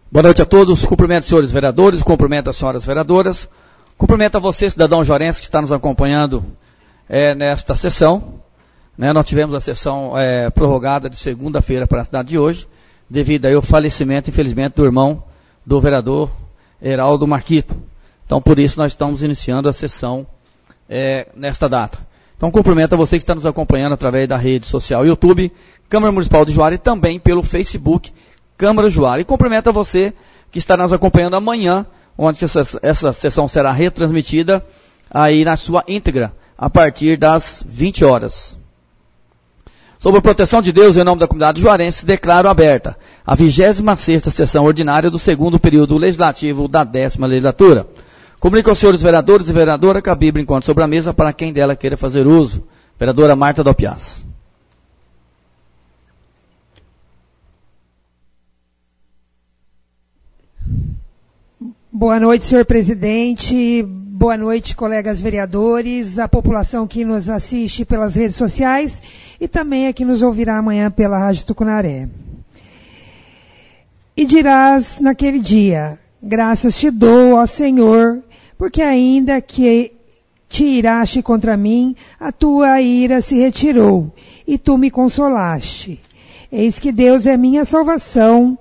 Boa noite a todos. Cumprimento os senhores vereadores, cumprimento as senhoras vereadoras. Cumprimento a você, cidadão joarense, que está nos acompanhando nesta sessão. Nós tivemos a sessão prorrogada de segunda-feira para a cidade de hoje, devido aí ao falecimento, infelizmente, do irmão do vereador Heraldo Marquito. Então, por isso, nós estamos iniciando a sessão nesta data. Então, cumprimento a você que está nos acompanhando através da rede social YouTube, Câmara Municipal de Juara, e também pelo Facebook Câmara Juara. E cumprimento a você que está nos acompanhando amanhã, onde essa sessão será retransmitida aí na sua íntegra, a partir das 20 horas. Sob a proteção de Deus, em nome da comunidade juarense, declaro aberta a 26ª sessão ordinária do segundo período legislativo da 10ª legislatura. Comunico aos senhores vereadores e vereadora que a Bíblia encontra sobre a mesa para quem dela queira fazer uso. Vereadora Marta Dopias. Boa noite, senhor presidente. Boa noite, colegas vereadores, a população que nos assiste pelas redes sociais e também a que nos ouvirá amanhã pela Rádio Tucunaré. E dirás naquele dia: graças te dou, ó Senhor, porque ainda que te iraste contra mim, a tua ira se retirou, e tu me consolaste. Eis que Deus é minha salvação.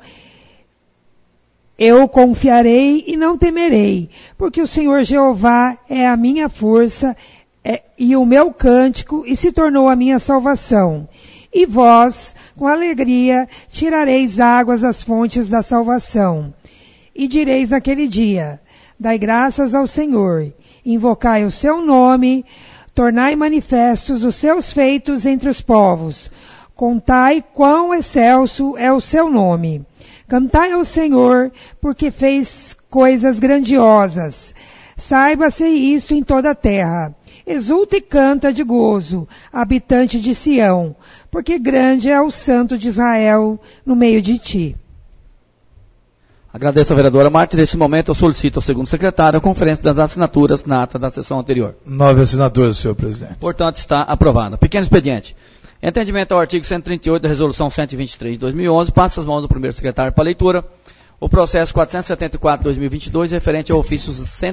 Eu confiarei e não temerei, porque o Senhor Jeová é a minha força e o meu cântico, e se tornou a minha salvação. E vós, com alegria, tirareis águas das fontes da salvação. E direis naquele dia: dai graças ao Senhor, invocai o seu nome, tornai manifestos os seus feitos entre os povos. Contai quão excelso é o seu nome. Cantai ao Senhor, porque fez coisas grandiosas. Saiba-se isso em toda a terra. Exulta e canta de gozo, habitante de Sião, porque grande é o Santo de Israel no meio de ti. Agradeço a vereadora Marta. Neste momento eu solicito ao segundo secretário a conferência das assinaturas na ata da sessão anterior. 9 assinaturas, senhor presidente. Portanto, está aprovada. Pequeno expediente. Entendimento ao artigo 138 da Resolução 123 de 2011, passa as mãos do primeiro secretário para leitura o processo 474 de 2022, referente ao ofício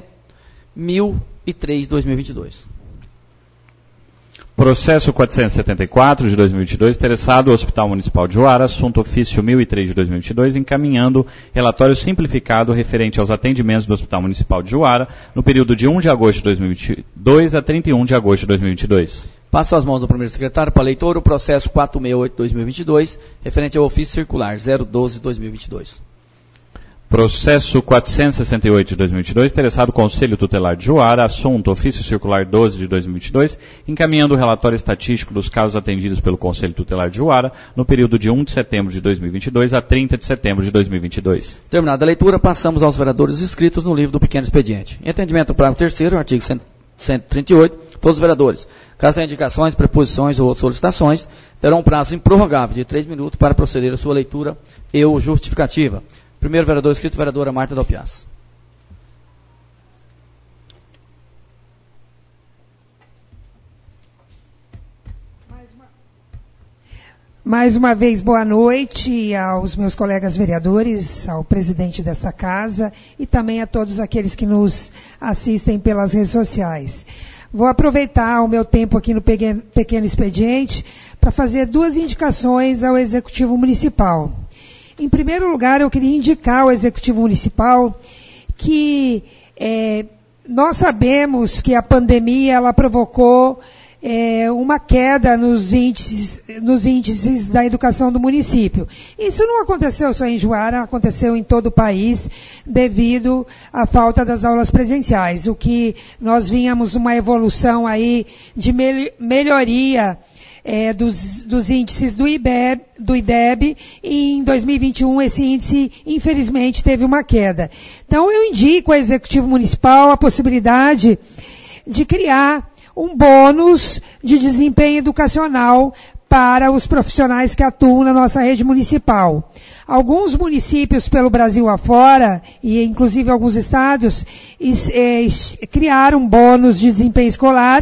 1003 de 2022. Processo 474 de 2022, interessado o Hospital Municipal de Juara, assunto ofício 1003 de 2022, encaminhando relatório simplificado referente aos atendimentos do Hospital Municipal de Juara no período de 1 de agosto de 2022 a 31 de agosto de 2022. Passo às mãos do primeiro secretário para leitura o processo 468 de 2022, referente ao ofício circular 012 de 2022. Processo 468 de 2022, interessado o Conselho Tutelar de Juara, assunto ofício circular 12 de 2022, encaminhando o relatório estatístico dos casos atendidos pelo Conselho Tutelar de Juara no período de 1 de setembro de 2022 a 30 de setembro de 2022. Terminada a leitura, passamos aos vereadores inscritos no livro do pequeno expediente. Entendimento parágrafo 3º, artigo 138, todos os vereadores, caso tenham indicações, preposições ou solicitações, terão um prazo improrrogável de 3 minutos para proceder à sua leitura e ou justificativa. Primeiro vereador inscrito, vereadora Marta Dopias. Mais uma vez, boa noite aos meus colegas vereadores, ao presidente desta casa e também a todos aqueles que nos assistem pelas redes sociais. Vou aproveitar o meu tempo aqui no pequeno expediente para fazer 2 indicações ao Executivo Municipal. Em primeiro lugar, eu queria indicar ao Executivo Municipal que nós sabemos que a pandemia ela provocou uma queda nos índices da educação do município. Isso não aconteceu só em Juara, aconteceu em todo o país devido à falta das aulas presenciais. O que nós vínhamos uma evolução aí de melhoria dos índices do IDEB, e em 2021 esse índice, infelizmente, teve uma queda. Então, eu indico ao Executivo Municipal a possibilidade de criar um bônus de desempenho educacional para os profissionais que atuam na nossa rede municipal. Alguns municípios pelo Brasil afora, e inclusive alguns estados, criaram bônus de desempenho escolar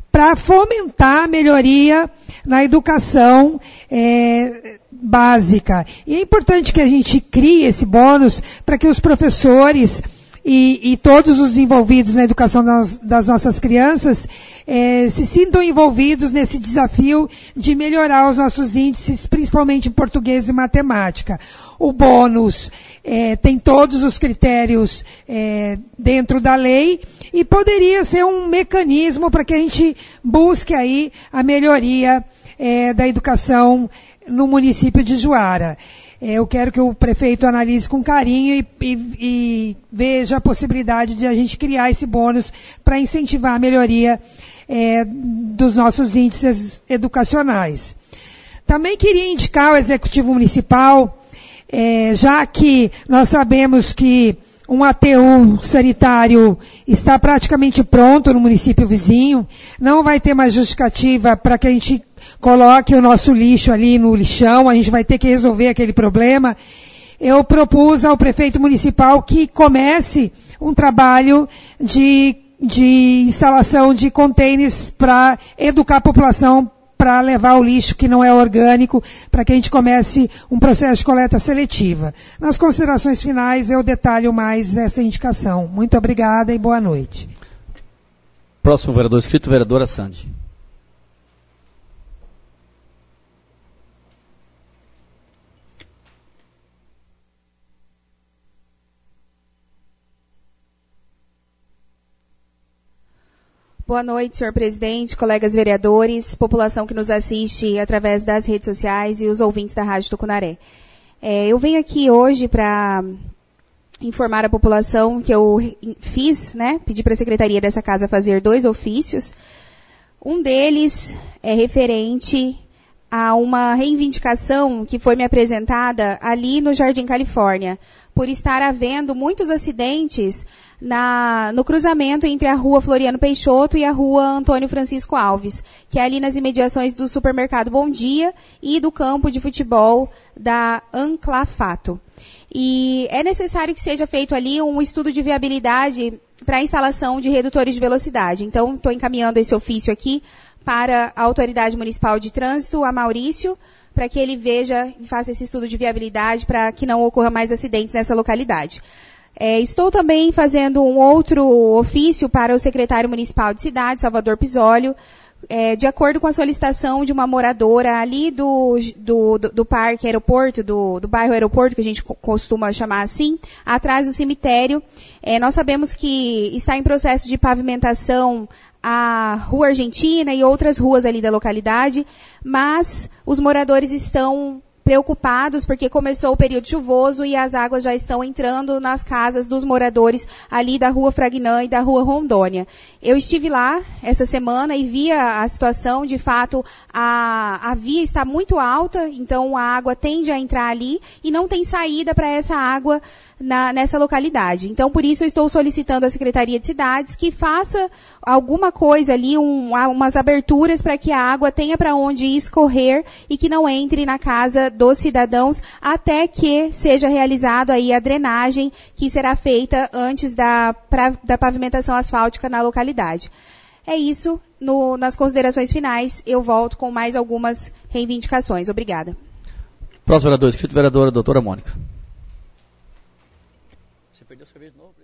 para fomentar a melhoria na educação básica. E é importante que a gente crie esse bônus para que os professores e todos os envolvidos na educação das nossas crianças se sintam envolvidos nesse desafio de melhorar os nossos índices, principalmente em português e matemática. O bônus tem todos os critérios dentro da lei e poderia ser um mecanismo para que a gente busque aí a melhoria da educação no município de Juara. Eu quero que o prefeito analise com carinho e veja a possibilidade de a gente criar esse bônus para incentivar a melhoria dos nossos índices educacionais. Também queria indicar o Executivo Municipal, já que nós sabemos que um ATU sanitário está praticamente pronto no município vizinho, não vai ter mais justificativa para que a gente coloque o nosso lixo ali no lixão, a gente vai ter que resolver aquele problema. Eu propus ao prefeito municipal que comece um trabalho de instalação de contêineres para educar a população para levar o lixo que não é orgânico, para que a gente comece um processo de coleta seletiva. Nas considerações finais eu detalho mais essa indicação. Muito obrigada e boa noite. Próximo vereador inscrito, vereadora Sandy. Boa noite, senhor presidente, colegas vereadores, população que nos assiste através das redes sociais e os ouvintes da Rádio Tucunaré. Eu venho aqui hoje para informar a população que eu fiz, pedi para a secretaria dessa casa fazer 2 ofícios. Um deles é referente a uma reivindicação que foi me apresentada ali no Jardim Califórnia, por estar havendo muitos acidentes no cruzamento entre a rua Floriano Peixoto e a rua Antônio Francisco Alves, que é ali nas imediações do supermercado Bom Dia e do campo de futebol da Anclafato. E é necessário que seja feito ali um estudo de viabilidade para a instalação de redutores de velocidade. Então, estou encaminhando esse ofício aqui para a Autoridade Municipal de Trânsito, a Maurício, para que ele veja e faça esse estudo de viabilidade para que não ocorra mais acidentes nessa localidade. Estou também fazendo um outro ofício para o secretário municipal de cidade, Salvador Pisolio, de acordo com a solicitação de uma moradora ali do parque aeroporto, do bairro aeroporto, que a gente costuma chamar assim, atrás do cemitério. Nós sabemos que está em processo de pavimentação a Rua Argentina e outras ruas ali da localidade, mas os moradores estão preocupados porque começou o período chuvoso e as águas já estão entrando nas casas dos moradores ali da Rua Fragnã e da Rua Rondônia. Eu estive lá essa semana e vi a situação, de fato, a via está muito alta, então a água tende a entrar ali e não tem saída para essa água nessa localidade. Então, por isso, eu estou solicitando à Secretaria de Cidades que faça alguma coisa ali, umas aberturas para que a água tenha para onde escorrer e que não entre na casa dos cidadãos até que seja realizado aí a drenagem que será feita antes da pavimentação asfáltica na localidade. É isso. Nas considerações finais, eu volto com mais algumas reivindicações. Obrigada. Próximo vereador inscrito, vereadora doutora Mônica. Você perdeu a cerveja de novo?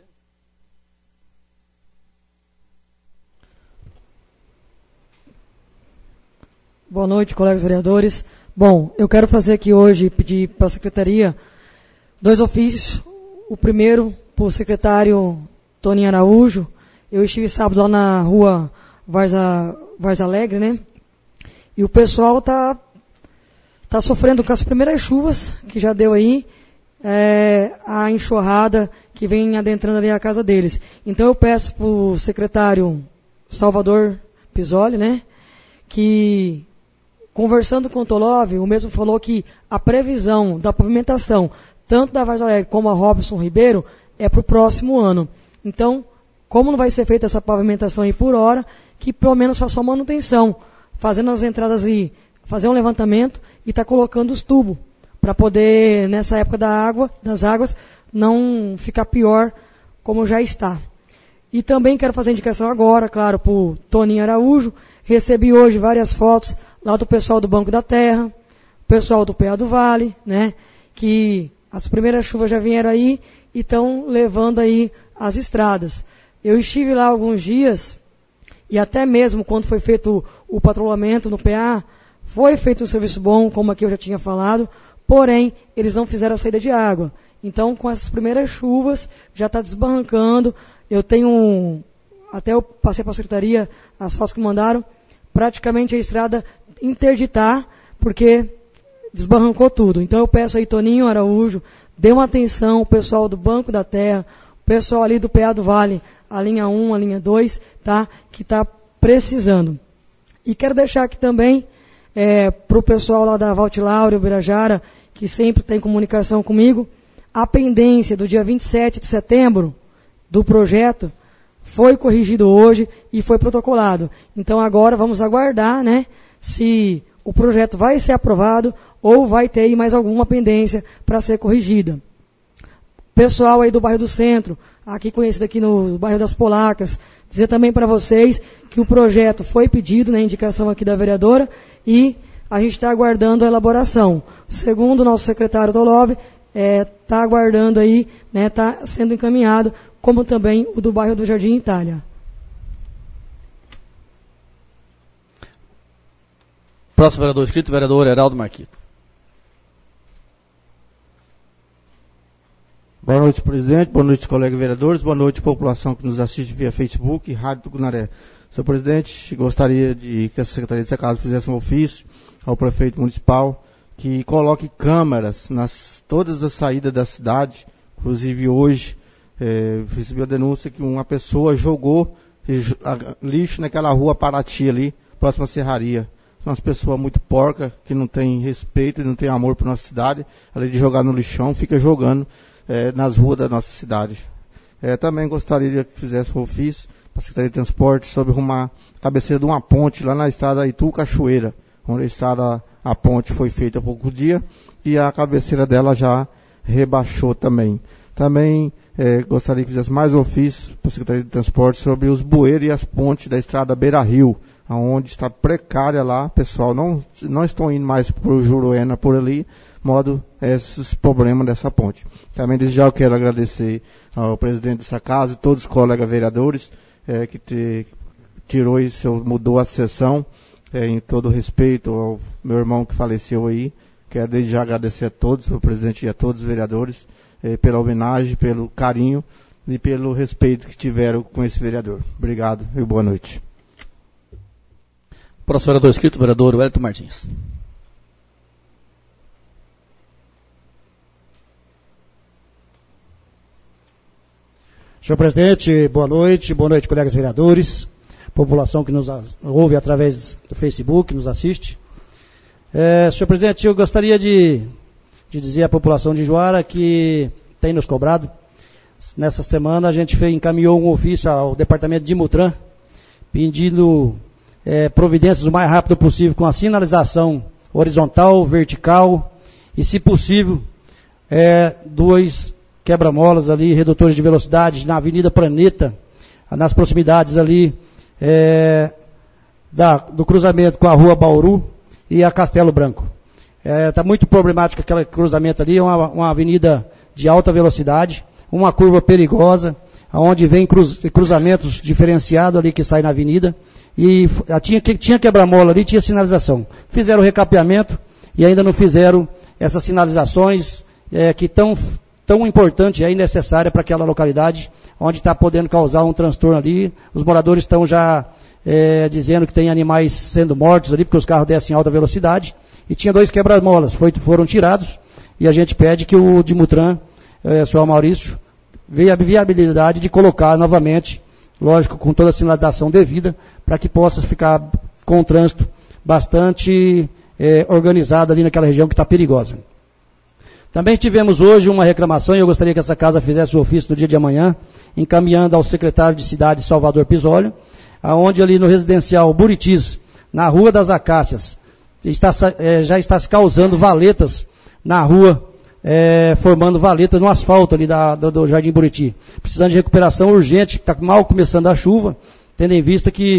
Boa noite, colegas vereadores. Bom, eu quero fazer aqui hoje, pedir para a secretaria 2 ofícios. O primeiro, para o secretário Toninho Araújo. Eu estive sábado lá na rua Vars Alegre, E o pessoal tá sofrendo com as primeiras chuvas que já deu aí, a enxurrada que vem adentrando ali a casa deles. Então eu peço para o secretário Salvador Pisolio, que conversando com o Tolov, o mesmo falou que a previsão da pavimentação, tanto da Vars Alegre como a Robson Ribeiro, é para o próximo ano. Então, como não vai ser feita essa pavimentação aí por hora, que pelo menos faça uma manutenção, fazendo as entradas ali, fazer um levantamento e tá colocando os tubos, para poder, nessa época das águas, não ficar pior como já está. E também quero fazer indicação agora, claro, para o Toninho Araújo, Recebi hoje várias fotos lá do pessoal do Banco da Terra, pessoal do PA do Vale, né, que as primeiras chuvas já vieram aí e estão levando aí as estradas. Eu estive lá alguns dias e até mesmo quando foi feito o patrulhamento no PA, foi feito um serviço bom, como aqui eu já tinha falado, porém, eles não fizeram a saída de água. Então, com essas primeiras chuvas, já está desbarrancando. Eu tenho, até eu passei para a secretaria, as fotos que mandaram, praticamente a estrada interditar, porque desbarrancou tudo. Então, eu peço aí, Toninho Araújo, dê uma atenção, o pessoal do Banco da Terra, o pessoal ali do PA do Vale, a linha 1, a linha 2, tá? Que está precisando. E quero deixar aqui também, para o pessoal lá da Valtiláurea, Ubirajara, que sempre tem comunicação comigo, a pendência do dia 27 de setembro do projeto foi corrigido hoje e foi protocolado. Então agora vamos aguardar, né, se o projeto vai ser aprovado ou vai ter aí mais alguma pendência para ser corrigida. Pessoal aí do bairro do Centro, aqui conhecido aqui no bairro das Polacas, dizer também para vocês que o projeto foi pedido, né, indicação aqui da vereadora, e a gente está aguardando a elaboração. Segundo o nosso secretário Dolov, está aguardando aí, né, está sendo encaminhado, como também o do bairro do Jardim Itália. Próximo vereador inscrito, vereador Heraldo Marquito. Boa noite, presidente. Boa noite, colegas vereadores. Boa noite, população que nos assiste via Facebook e Rádio Tucunaré. Senhor presidente, gostaria de que a Secretaria de Casa fizesse um ofício ao prefeito municipal que coloque câmeras nas todas as saídas da cidade. Inclusive hoje recebi a denúncia que uma pessoa jogou lixo naquela rua Paraty ali, próxima à serraria. São umas pessoas muito porcas, que não tem respeito e não tem amor por nossa cidade. Além de jogar no lixão, fica jogando nas ruas da nossa cidade. Também gostaria que fizesse um ofício para a Secretaria de Transporte sobre arrumar a cabeceira de uma ponte lá na estrada Itu-Cachoeira, onde a ponte foi feita há pouco dia e a cabeceira dela já rebaixou também. Também gostaria que fizesse mais ofício para a Secretaria de Transporte sobre os bueiros e as pontes da estrada Beira-Rio, onde está precária lá, pessoal não estão indo mais para o Juruena por ali, modo esses problemas dessa ponte. Também desde já eu quero agradecer ao presidente dessa casa e todos os colegas vereadores que tirou isso, mudou a sessão, em todo respeito ao meu irmão que faleceu aí. Quero desde já agradecer a todos, ao presidente e a todos os vereadores, pela homenagem, pelo carinho e pelo respeito que tiveram com esse vereador. Obrigado e boa noite. Próximo vereador inscrito, vereador Wellington Martins. Senhor presidente, boa noite, colegas vereadores, população que nos ouve através do Facebook, nos assiste. Senhor presidente, eu gostaria de dizer à população de Juara que tem nos cobrado. Nessa semana a gente encaminhou um ofício ao departamento de Mutran, pedindo providências o mais rápido possível com a sinalização horizontal, vertical e, se possível, 2 quebra-molas ali, redutores de velocidade na Avenida Planeta, nas proximidades ali do cruzamento com a Rua Bauru e a Castelo Branco. Está muito problemático aquele cruzamento ali, é uma avenida de alta velocidade, uma curva perigosa, onde vem cruzamentos diferenciados ali que saem na avenida, e tinha quebra-mola ali, tinha sinalização. Fizeram o recapeamento e ainda não fizeram essas sinalizações que tão importante e necessária para aquela localidade, onde está podendo causar um transtorno ali. Os moradores estão já dizendo que tem animais sendo mortos ali, porque os carros descem em alta velocidade, e tinha 2 quebra-molas, foram tirados, e a gente pede que o Dimutran, o senhor Maurício, veja a viabilidade de colocar novamente, lógico, com toda a sinalização devida, para que possa ficar com o trânsito bastante organizado ali naquela região que está perigosa. Também tivemos hoje uma reclamação, e eu gostaria que essa casa fizesse o ofício no dia de amanhã, encaminhando ao secretário de Cidade Salvador Pisólio, aonde ali no residencial Buritis, na Rua das Acácias, já está se causando valetas na rua, formando valetas no asfalto ali do Jardim Buriti. Precisando de recuperação urgente, está mal começando a chuva, tendo em vista que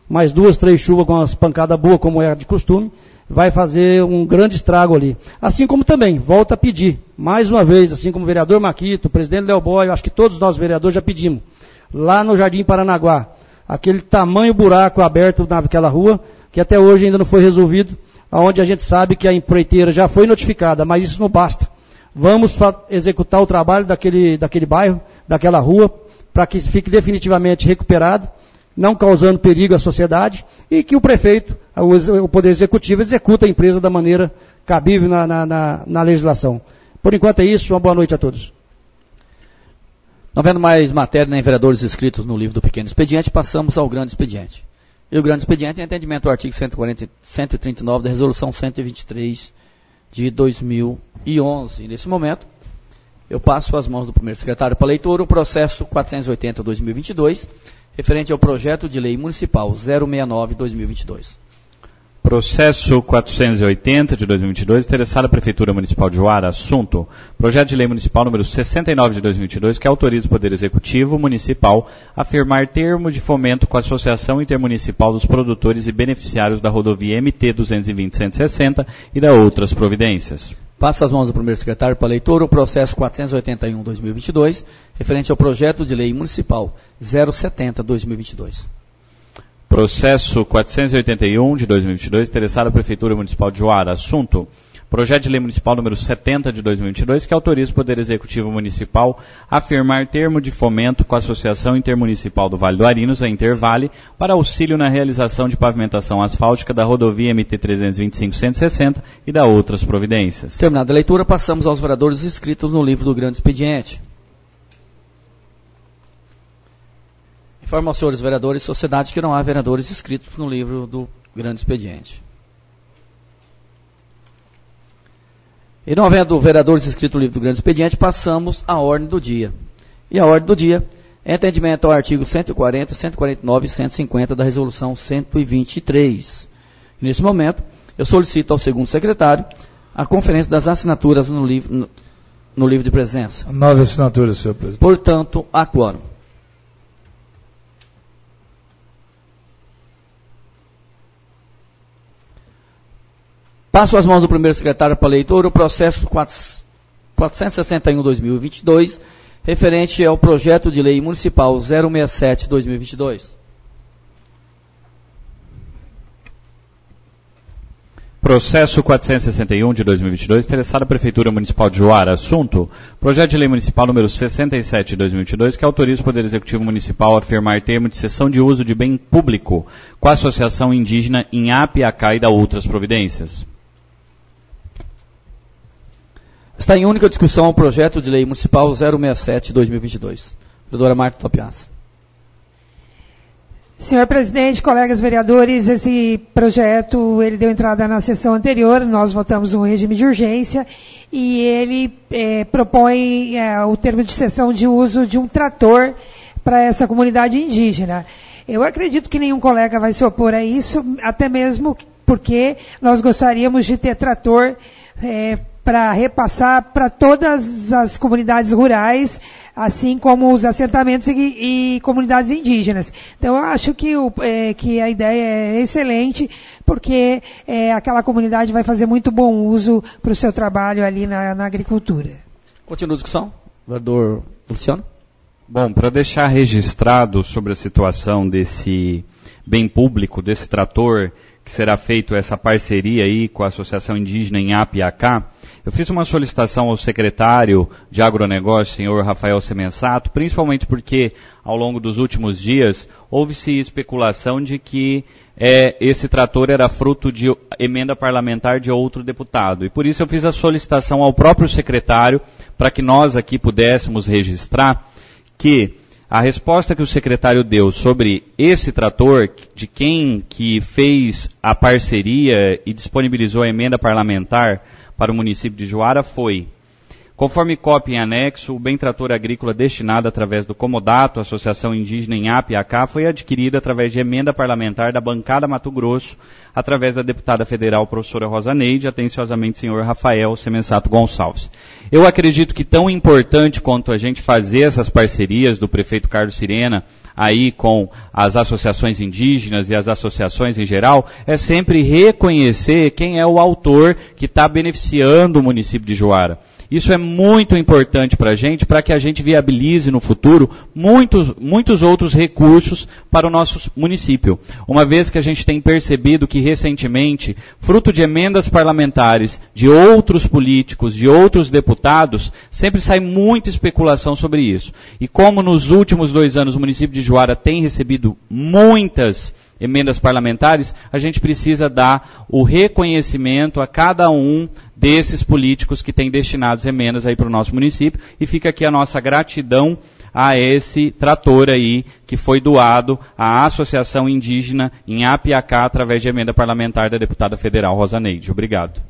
mais 2, 3 chuvas com as pancadas boas, como é de costume, vai fazer um grande estrago ali. Assim como também, volto a pedir, mais uma vez, assim como o vereador Maquito, o presidente Léo Boy, eu acho que todos nós vereadores já pedimos, lá no Jardim Paranaguá, aquele tamanho buraco aberto naquela rua, que até hoje ainda não foi resolvido, onde a gente sabe que a empreiteira já foi notificada, mas isso não basta. Vamos executar o trabalho daquele bairro, daquela rua, para que fique definitivamente recuperado, não causando perigo à sociedade, e que o prefeito, o Poder Executivo, executa a empresa da maneira cabível na legislação. Por enquanto é isso, uma boa noite a todos. Não havendo mais matéria nem vereadores inscritos no livro do pequeno expediente, passamos ao grande expediente. E o grande expediente é entendimento do artigo 139 da Resolução 123 de 2011. E nesse momento, eu passo às mãos do primeiro secretário para leitura o processo 480-2022, referente ao projeto de lei municipal 069-2022. Processo 480 de 2022, interessada a Prefeitura Municipal de Juara, assunto, projeto de lei municipal número 69 de 2022, que autoriza o Poder Executivo Municipal a firmar termo de fomento com a Associação Intermunicipal dos Produtores e Beneficiários da Rodovia MT 220-160 e da outras providências. Passa às mãos do primeiro secretário para leitura o processo 481-2022, referente ao projeto de lei municipal 070-2022. Processo 481 de 2022, interessado a Prefeitura Municipal de Juara, assunto, projeto de lei municipal número 70 de 2022, que autoriza o Poder Executivo Municipal a firmar termo de fomento com a Associação Intermunicipal do Vale do Arinos, a Intervale, para auxílio na realização de pavimentação asfáltica da rodovia MT 325-160 e da outras providências. Terminada a leitura, passamos aos vereadores inscritos no livro do grande expediente. Informo aos senhores vereadores e sociedade que não há vereadores inscritos no livro do grande expediente. E não havendo vereadores inscritos no livro do grande expediente, passamos à ordem do dia. E a ordem do dia é entendimento ao artigo 140, 149 e 150 da Resolução 123. E nesse momento, eu solicito ao segundo secretário a conferência das assinaturas no livro de presença. 9 assinaturas, senhor presidente. Portanto, há quórum. Passo às mãos do primeiro secretário para leitura o processo 461-2022, referente ao projeto de lei municipal 067-2022. Processo 461 de 2022, interessado a Prefeitura Municipal de Juara, assunto, projeto de lei municipal número 67 de 2022, que autoriza o Poder Executivo Municipal a firmar termo de cessão de uso de bem público com a Associação Indígena Inhapi-Acá e da outras providências. Está em única discussão o projeto de lei municipal 067-2022. Vereadora Marta Topias. Senhor presidente, colegas vereadores, esse projeto ele deu entrada na sessão anterior, nós votamos um regime de urgência e ele propõe o termo de cessão de uso de um trator para essa comunidade indígena. Eu acredito que nenhum colega vai se opor a isso, até mesmo porque nós gostaríamos de ter trator para repassar para todas as comunidades rurais, assim como os assentamentos e comunidades indígenas. Então, eu acho que a ideia é excelente, porque aquela comunidade vai fazer muito bom uso para o seu trabalho ali na agricultura. Continua a discussão. Vereador Luciano. Bom, para deixar registrado sobre a situação desse bem público, desse trator, que será feito essa parceria aí com a Associação Indígena Inhapi-Acá, eu fiz uma solicitação ao secretário de agronegócio, senhor Rafael Semensato, principalmente porque, ao longo dos últimos dias, houve-se especulação de que esse trator era fruto de emenda parlamentar de outro deputado. E por isso eu fiz a solicitação ao próprio secretário, para que nós aqui pudéssemos registrar que a resposta que o secretário deu sobre esse trator, de quem que fez a parceria e disponibilizou a emenda parlamentar para o município de Juara foi, conforme cópia em anexo, o bem trator agrícola destinado através do Comodato, Associação Indígena Inhapi-Acá, foi adquirido através de emenda parlamentar da bancada Mato Grosso, através da deputada federal professora Rosa Neide, atenciosamente senhor Rafael Semensato Gonçalves. Eu acredito que tão importante quanto a gente fazer essas parcerias do prefeito Carlos Sirena, aí com as associações indígenas e as associações em geral, é sempre reconhecer quem é o autor que está beneficiando o município de Juara. Isso é muito importante para a gente, para que a gente viabilize no futuro muitos outros recursos para o nosso município. Uma vez que a gente tem percebido que recentemente, fruto de emendas parlamentares de outros políticos, de outros deputados, sempre sai muita especulação sobre isso. E como nos últimos 2 anos o município de Juara tem recebido muitas emendas parlamentares, a gente precisa dar o reconhecimento a cada um desses políticos que têm destinados emendas aí para o nosso município, e fica aqui a nossa gratidão a esse trator aí que foi doado à Associação Indígena em Apiacá através de emenda parlamentar da deputada federal Rosa Neide. Obrigado.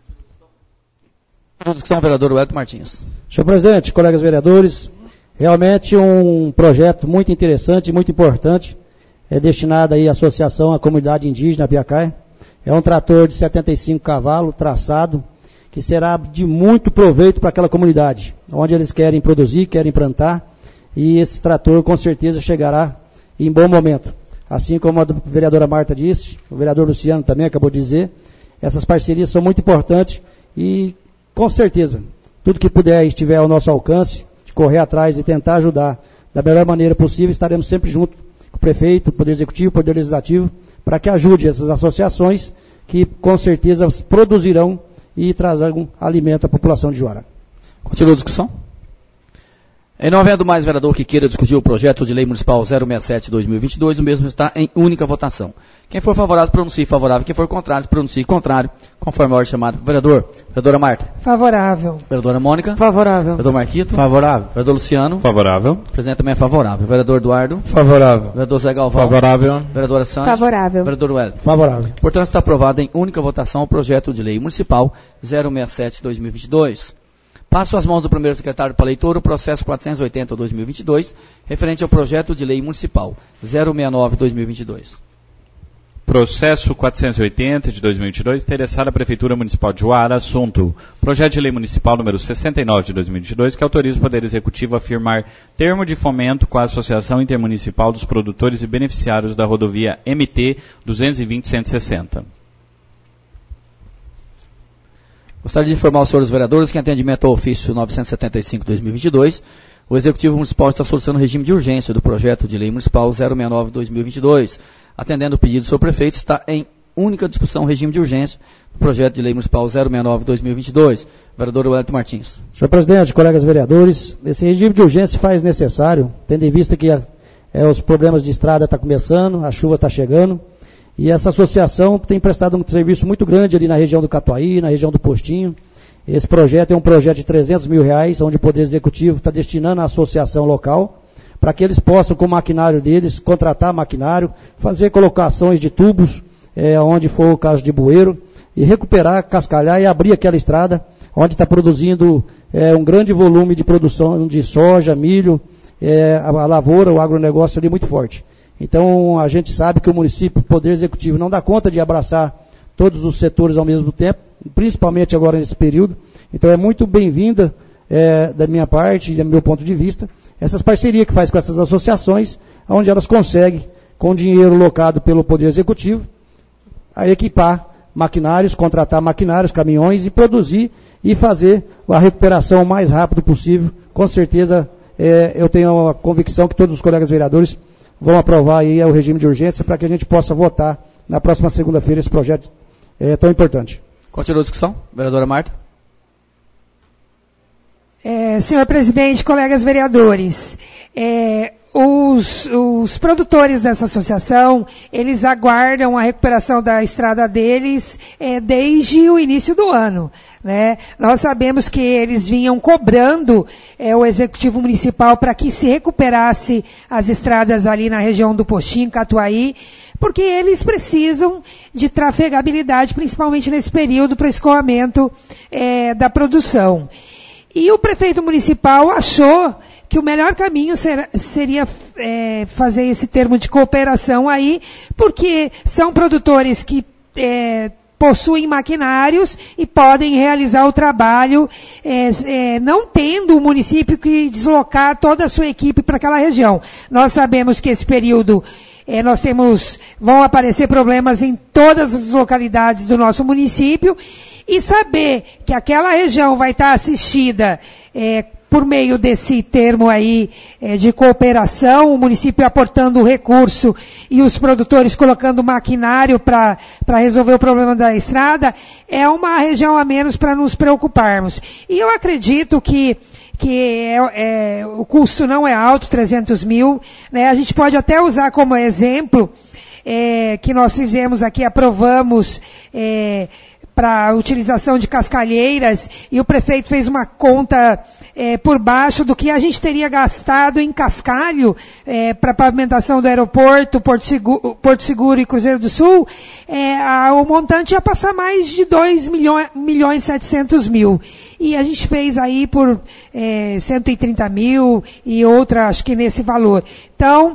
Discussão, vereador Wellington Martins. Senhor presidente, colegas vereadores, realmente um projeto muito interessante, muito importante, destinado aí à associação à comunidade indígena Apiacá. É um trator de 75 cavalos, traçado, que será de muito proveito para aquela comunidade, onde eles querem produzir, querem plantar, e esse trator com certeza chegará em bom momento. Assim como a vereadora Marta disse, o vereador Luciano também acabou de dizer, essas parcerias são muito importantes e, com certeza, tudo que puder estiver ao nosso alcance, de correr atrás e tentar ajudar da melhor maneira possível, estaremos sempre juntos com o prefeito, o Poder Executivo, o Poder Legislativo, para que ajude essas associações que, com certeza, produzirão e trazerão alimento à população de Juara. Continua a discussão. Em não havendo mais vereador que queira discutir o projeto de lei municipal 067/2022, o mesmo está em única votação. Quem for favorável, pronuncie favorável. Quem for contrário, pronuncie contrário, conforme a ordem chamada. Vereador. Vereadora Marta. Favorável. Vereadora Mônica. Favorável. Vereador Marquito. Favorável. Vereador Luciano. Favorável. O presidente também é favorável. Vereador Eduardo. Favorável. Vereador Zé Galvão. Favorável. Vereadora Santos. Favorável. Vereador Wellington. Favorável. Portanto, está aprovado em única votação o projeto de lei municipal 067/2022. Passo às mãos do primeiro secretário para leitura o processo 480/2022, referente ao projeto de lei municipal 069/2022. Processo 480 de 2022, interessada a Prefeitura Municipal de Juara, assunto: Projeto de Lei Municipal número 69 de 2022, que autoriza o Poder Executivo a firmar termo de fomento com a Associação Intermunicipal dos Produtores e Beneficiários da Rodovia MT 220-160. Gostaria de informar os senhores vereadores que, em atendimento ao ofício 975/2022, o Executivo Municipal está solicitando o regime de urgência do projeto de lei municipal 069/2022. Atendendo o pedido do senhor prefeito, está em única discussão o regime de urgência do projeto de lei municipal 069/2022. Vereador Wellington Martins. Senhor presidente, colegas vereadores, esse regime de urgência se faz necessário, tendo em vista que os problemas de estrada estão começando, a chuva está chegando, e essa associação tem prestado um serviço muito grande ali na região do Catuaí, na região do Postinho. Esse projeto é um projeto de R$300 mil, onde o Poder Executivo está destinando à associação local, para que eles possam, com o maquinário deles, contratar maquinário, fazer colocações de tubos, onde for o caso de bueiro, e recuperar, cascalhar e abrir aquela estrada, onde está produzindo um grande volume de produção de soja, milho, a lavoura, o agronegócio ali muito forte. Então, a gente sabe que o município, o Poder Executivo, não dá conta de abraçar todos os setores ao mesmo tempo, principalmente agora nesse período. Então, é muito bem-vinda, da minha parte, do meu ponto de vista, essas parcerias que faz com essas associações, onde elas conseguem, com dinheiro locado pelo Poder Executivo, a equipar maquinários, contratar maquinários, caminhões e produzir e fazer a recuperação o mais rápido possível. Com certeza, eu tenho a convicção que todos os colegas vereadores vão aprovar aí o regime de urgência para que a gente possa votar na próxima segunda-feira esse projeto tão importante. Continua a discussão. Vereadora Marta. Senhor presidente, colegas vereadores, os produtores dessa associação, eles aguardam a recuperação da estrada deles desde o início do ano, né? Nós sabemos que eles vinham cobrando o Executivo Municipal para que se recuperasse as estradas ali na região do Postinho, Catuaí, porque eles precisam de trafegabilidade, principalmente nesse período para o escoamento da produção. E o prefeito municipal achou que o melhor caminho seria fazer esse termo de cooperação aí, porque são produtores que possuem maquinários e podem realizar o trabalho, não tendo o município que deslocar toda a sua equipe para aquela região. Nós sabemos que esse período vão aparecer problemas em todas as localidades do nosso município, e saber que aquela região vai estar assistida por meio desse termo aí de cooperação, o município aportando o recurso e os produtores colocando maquinário para resolver o problema da estrada, é uma região a menos para nos preocuparmos. E eu acredito que o custo não é alto, 300 mil, né? A gente pode até usar como exemplo que nós fizemos aqui, aprovamos para a utilização de cascalheiras, e o prefeito fez uma conta por baixo do que a gente teria gastado em cascalho para a pavimentação do aeroporto, Porto Seguro e Cruzeiro do Sul. O montante ia passar mais de 2.700.000. E a gente fez aí por 130 mil e outra, acho que nesse valor. Então,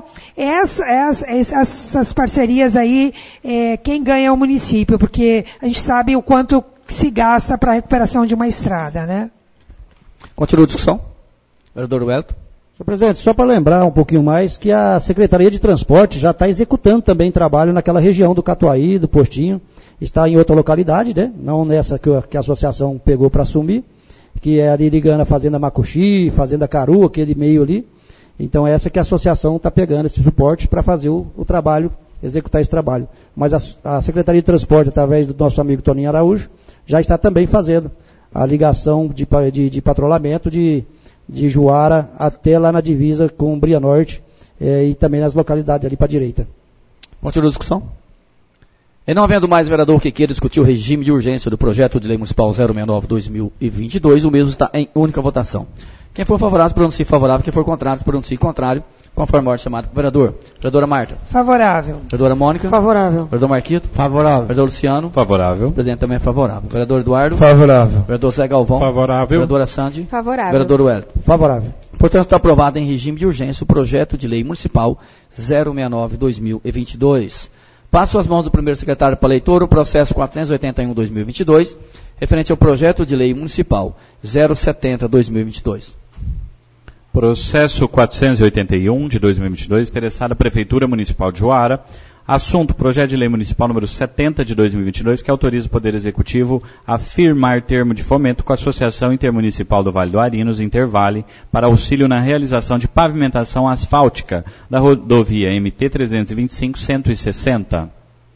essas parcerias aí, quem ganha é o município, porque a gente sabe o quanto se gasta para a recuperação de uma estrada, né? Continua a discussão. Vereador Wellington. Senhor presidente, só para lembrar um pouquinho mais que a Secretaria de Transporte já está executando também trabalho naquela região do Catuaí, do Postinho. Está em outra localidade, né? Não nessa que a associação pegou para assumir, que é ali ligando a Fazenda Macuxi, Fazenda Caru, aquele meio ali. Então essa que a associação está pegando esse suporte para fazer o trabalho, executar esse trabalho. Mas a Secretaria de Transporte, através do nosso amigo Toninho Araújo, já está também fazendo a ligação de patrulhamento de Juara até lá na divisa com Bria Norte e também nas localidades ali para a direita. Continua a discussão. E não havendo mais vereador que queira discutir o regime de urgência do projeto de lei municipal 069/2022, o mesmo está em única votação. Quem for favorável, pronuncie favorável. Quem for contrário, pronuncie contrário, conforme a ordem chamada pelo vereador. Vereadora Marta. Favorável. Vereadora Mônica. Favorável. Vereador Marquito. Favorável. Vereador Luciano. Favorável. O presidente também é favorável. Vereador Eduardo. Favorável. Vereador Zé Galvão. Favorável. Vereadora Sandy. Favorável. Vereador Wellington. Favorável. Portanto, está aprovado em regime de urgência o projeto de lei municipal 069/2022. Passo às mãos do primeiro secretário para leitor o processo 481/2022, referente ao projeto de lei municipal 070/2022. Processo 481 de 2022, interessada a Prefeitura Municipal de Juara. Assunto, projeto de lei municipal número 70 de 2022, que autoriza o Poder Executivo a firmar termo de fomento com a Associação Intermunicipal do Vale do Arinos, Intervale, para auxílio na realização de pavimentação asfáltica da rodovia MT 325-160.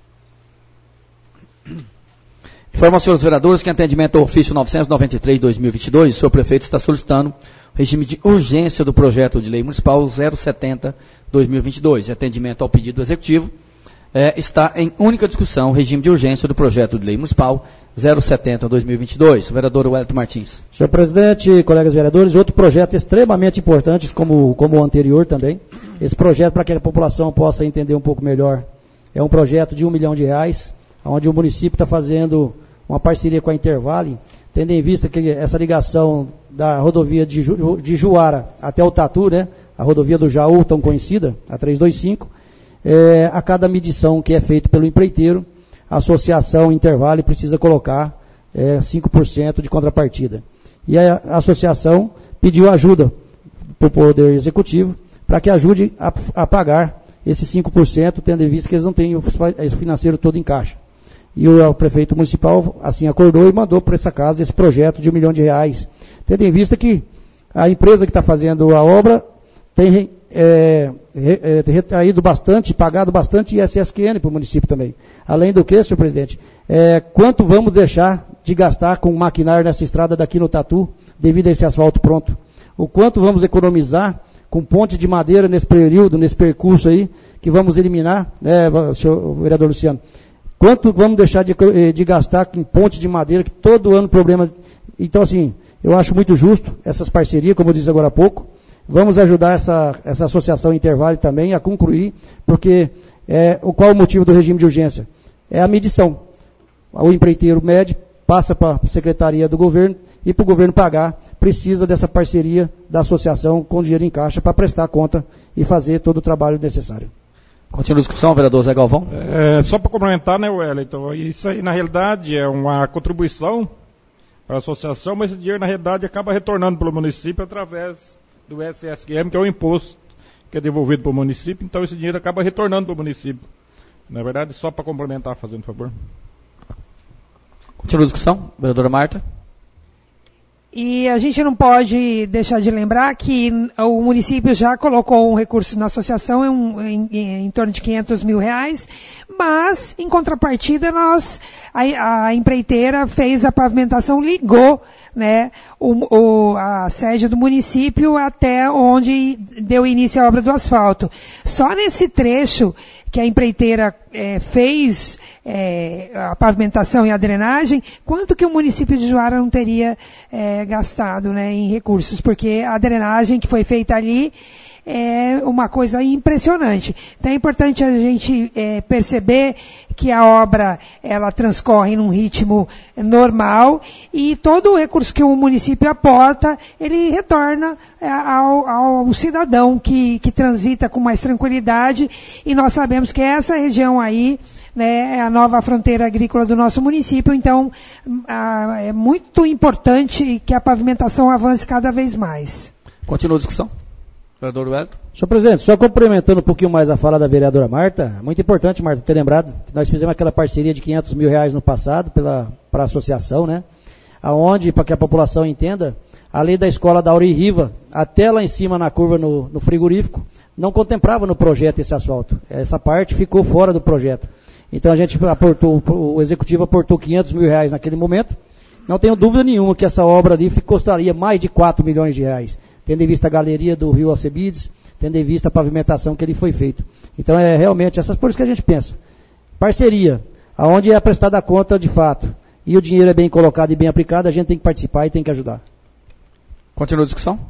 Informo aos senhores vereadores que, em atendimento ao ofício 993/2022, o senhor prefeito está solicitando regime de urgência do projeto de lei municipal 070/2022. Em atendimento ao pedido executivo, está em única discussão o regime de urgência do projeto de lei municipal 070/2022. Vereador Wellington Martins. Senhor presidente, colegas vereadores, outro projeto extremamente importante, como o anterior também. Esse projeto, para que a população possa entender um pouco melhor, é um projeto de R$1 milhão, onde o município está fazendo uma parceria com a Intervale, tendo em vista que essa ligação da rodovia de Juara até o Tatu, né, a rodovia do Jaú, tão conhecida, a 325, a cada medição que é feita pelo empreiteiro, a associação Intervale precisa colocar 5% de contrapartida. E a associação pediu ajuda para o Poder Executivo para que ajude a pagar esses 5%, tendo em vista que eles não têm o financeiro todo em caixa. E o prefeito municipal assim acordou e mandou para essa casa esse projeto de R$1 milhão, tendo em vista que a empresa que está fazendo a obra tem retraído bastante, pagado bastante ISSQN para o município também. Além do que, senhor presidente, quanto vamos deixar de gastar com maquinário nessa estrada daqui no Tatu, devido a esse asfalto pronto? O quanto vamos economizar com ponte de madeira nesse período, nesse percurso aí, que vamos eliminar, né, senhor vereador Luciano? Quanto vamos deixar de gastar com ponte de madeira, que todo ano problema. Então, assim, eu acho muito justo essas parcerias, como eu disse agora há pouco. Vamos ajudar essa associação Intervale também a concluir, porque qual é o motivo do regime de urgência? É a medição. O empreiteiro mede, passa para a Secretaria do Governo, e para o governo pagar, precisa dessa parceria da associação com dinheiro em caixa para prestar conta e fazer todo o trabalho necessário. Continua a discussão, vereador Zé Galvão. Só para complementar, né, Wellington, isso aí na realidade é uma contribuição para a associação, mas esse dinheiro na realidade acaba retornando para o município através do SSQM, que é o imposto que é devolvido para o município, então esse dinheiro acaba retornando para o município. Na verdade, só para complementar, fazendo favor. Continua a discussão, vereadora Marta. E a gente não pode deixar de lembrar que o município já colocou um recurso na associação em torno de R$500 mil, mas, em contrapartida, a empreiteira fez a pavimentação, ligou, né, a sede do município até onde deu início à obra do asfalto. Só nesse trecho que a empreiteira fez a pavimentação e a drenagem, quanto que o município de Juara não teria gastado, né, em recursos, porque a drenagem que foi feita ali é uma coisa impressionante. Então é importante a gente perceber que a obra ela transcorre num ritmo normal e todo o recurso que o município aporta, ele retorna ao cidadão que transita com mais tranquilidade, e nós sabemos que essa região aí, né, é a nova fronteira agrícola do nosso município, então é muito importante que a pavimentação avance cada vez mais. Continua a discussão. Vereador Wellington. Senhor presidente, só complementando um pouquinho mais a fala da vereadora Marta, muito importante, Marta, ter lembrado que nós fizemos aquela parceria de R$500 mil no passado para a associação, né? Aonde, para que a população entenda, além da escola da Auri Riva, até lá em cima na curva no frigorífico, não contemplava no projeto esse asfalto. Essa parte ficou fora do projeto. Então a gente aportou, o executivo aportou R$500 mil naquele momento. Não tenho dúvida nenhuma que essa obra ali custaria mais de R$4 milhões, tendo em vista a galeria do Rio Alcebiades, tendo em vista a pavimentação que ele foi feita. Então é realmente essas coisas que a gente pensa. Parceria, aonde é prestada a conta de fato, e o dinheiro é bem colocado e bem aplicado, a gente tem que participar e tem que ajudar. Continua a discussão?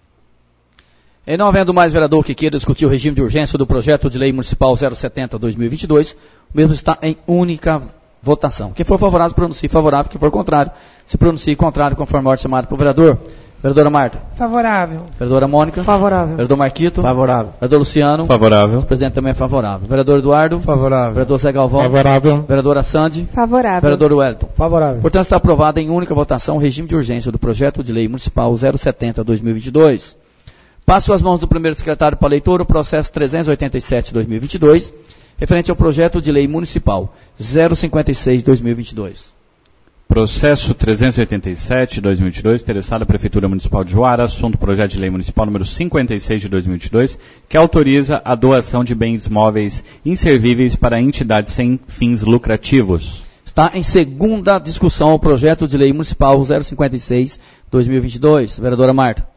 E não havendo mais vereador que queira discutir o regime de urgência do projeto de lei municipal 070/2022, o mesmo está em única votação. Quem for favorável, pronuncie favorável. Quem for contrário, se pronuncie contrário, conforme a ordem chamada pelo vereador. Vereadora Marta. Favorável. Vereadora Mônica. Favorável. Vereador Marquito. Favorável. Vereador Luciano. Favorável. O presidente também é favorável. Vereador Eduardo. Favorável. Vereador Zé Galvão. Favorável. Vereadora Sandy. Favorável. Vereador Wellington. Favorável. Portanto, está aprovado em única votação o regime de urgência do projeto de lei municipal 070/2022. Passo às mãos do primeiro secretário para leitura o processo 387/2022, referente ao projeto de lei municipal 056/2022. Processo 387/2022, interessado a Prefeitura Municipal de Juara, assunto projeto de lei municipal número 56 de 2022, que autoriza a doação de bens móveis inservíveis para entidades sem fins lucrativos. Está em segunda discussão o projeto de lei municipal 056/2022. Vereadora Marta.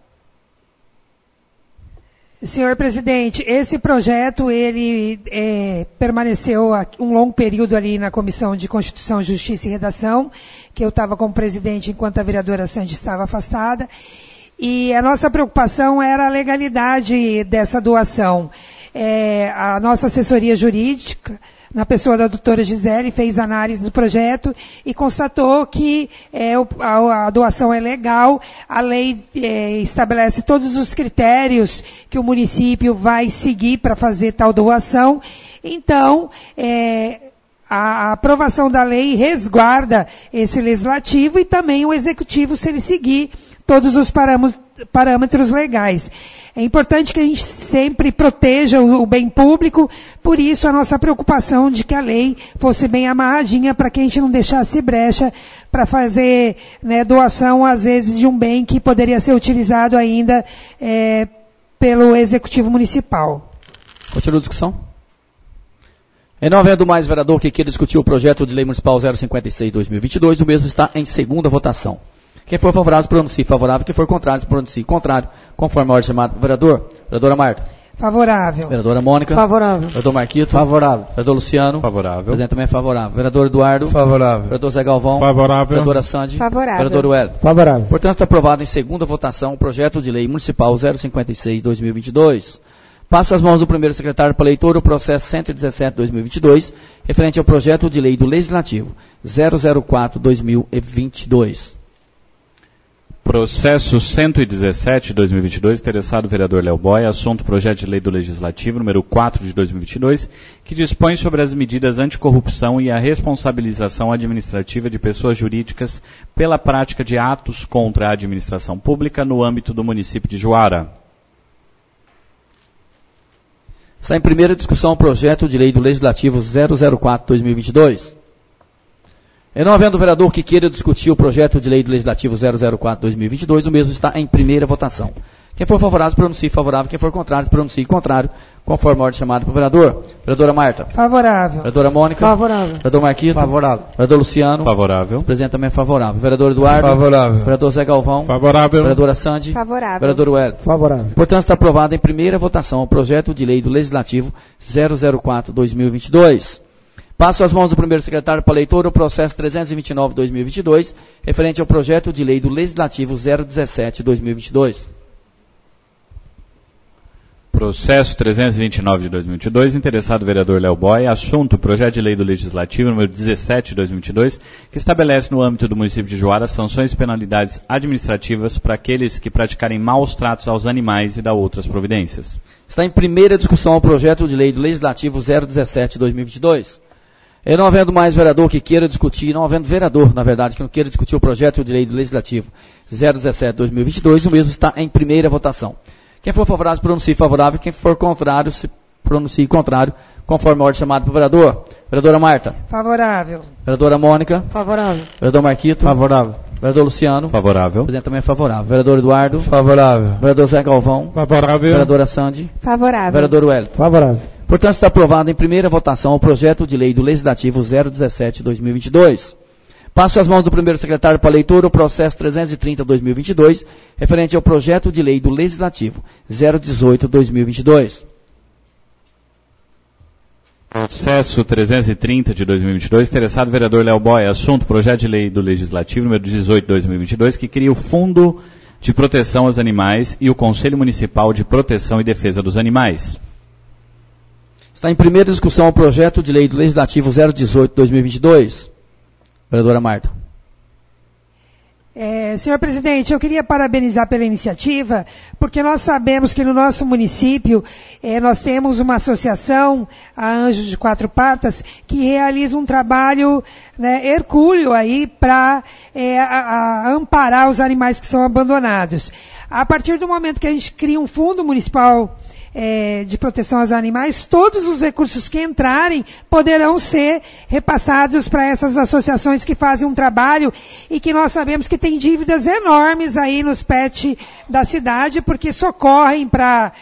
Senhor presidente, esse projeto ele permaneceu um longo período ali na Comissão de Constituição, Justiça e Redação, que eu estava como presidente enquanto a vereadora Sandy estava afastada, e a nossa preocupação era a legalidade dessa doação. A nossa assessoria jurídica, na pessoa da doutora Gisele, fez análise do projeto e constatou que a doação é legal, a lei estabelece todos os critérios que o município vai seguir para fazer tal doação. Então, a aprovação da lei resguarda esse legislativo e também o executivo, se ele seguir todos os parâmetros legais. É importante que a gente sempre proteja o bem público, por isso a nossa preocupação de que a lei fosse bem amarradinha para que a gente não deixasse brecha para fazer, né, doação, às vezes, de um bem que poderia ser utilizado ainda pelo Executivo Municipal. Continua a discussão? E não havendo mais vereador que queira discutir o projeto de lei municipal 056/2022, o mesmo está em segunda votação. Quem for favorável, pronuncie favorável. Quem for contrário, pronuncie contrário, conforme a ordem chamada do vereador. Vereadora Marta. Favorável. Vereadora Mônica. Favorável. Vereador Marquito. Favorável. Vereador Luciano. Favorável. O presidente também é favorável. Vereador Eduardo. Favorável. Vereador Zé Galvão. Favorável. Vereadora Sandy. Favorável. Vereador Wellington. Favorável. Portanto, está aprovado em segunda votação o projeto de lei municipal 056/2022. Passa às mãos do primeiro secretário para leitura o processo 117/2022, referente ao projeto de lei do Legislativo 004/2022. Processo 117 de 2022, interessado vereador Léo Boy, assunto projeto de lei do Legislativo número 4 de 2022, que dispõe sobre as medidas anticorrupção e a responsabilização administrativa de pessoas jurídicas pela prática de atos contra a administração pública no âmbito do município de Juara. Está em primeira discussão o projeto de lei do Legislativo 004/2022. E não havendo vereador que queira discutir o projeto de lei do Legislativo 004/2022, o mesmo está em primeira votação. Quem for favorável, pronuncie favorável. Quem for contrário, pronuncie contrário, conforme a ordem chamada para o vereador. Vereadora Marta. Favorável. Vereadora Mônica. Favorável. Vereador Marquito. Favorável. Vereador Luciano. Favorável. O presidente também é favorável. Vereador Eduardo. Favorável. Vereador Zé Galvão. Favorável. Vereadora Sandy. Favorável. Vereador Wellington. Favorável. Portanto, está aprovado em primeira votação o projeto de lei do Legislativo 004/2022. Passo às mãos do primeiro secretário para leitura o processo 329/2022, referente ao projeto de lei do Legislativo 017/2022. Processo 329 de 2022, interessado vereador Léo Boy, assunto projeto de lei do Legislativo número 17 de 2022, que estabelece no âmbito do município de Juara sanções e penalidades administrativas para aqueles que praticarem maus tratos aos animais e da outras providências. Está em primeira discussão o projeto de lei do Legislativo 017/2022. E não havendo mais vereador que queira discutir, não havendo vereador, na verdade, que não queira discutir o projeto de lei do Legislativo 017/2022, o mesmo está em primeira votação. Quem for favorável, pronuncie favorável. Quem for contrário, se pronuncie contrário, conforme a ordem chamada para o vereador. Vereadora Marta. Favorável. Vereadora Mônica. Favorável. Vereador Marquito. Favorável. Vereador Luciano. Favorável. O presidente também é favorável. Vereador Eduardo. Favorável. Vereador Zé Galvão. Favorável. Vereadora Sandy. Favorável. Vereador Wellington. Favorável. Portanto, está aprovado em primeira votação o projeto de lei do Legislativo 017/2022. Passo às mãos do primeiro secretário para leitura o processo 330/2022, referente ao projeto de lei do Legislativo 018/2022. Processo 330 de 2022, interessado vereador Léo Boy, assunto projeto de lei do Legislativo número 18 de 2022, que cria o Fundo de Proteção aos Animais e o Conselho Municipal de Proteção e Defesa dos Animais. Está em primeira discussão o projeto de lei do Legislativo 018/2022. Vereadora Marta. Senhor presidente, eu queria parabenizar pela iniciativa, porque nós sabemos que no nosso município nós temos uma associação, a Anjos de Quatro Patas, que realiza um trabalho hercúleo aí para amparar os animais que são abandonados. A partir do momento que a gente cria um fundo municipal de proteção aos animais, todos os recursos que entrarem poderão ser repassados para essas associações que fazem um trabalho e que nós sabemos que tem dívidas enormes aí nos pets da cidade, porque socorrem para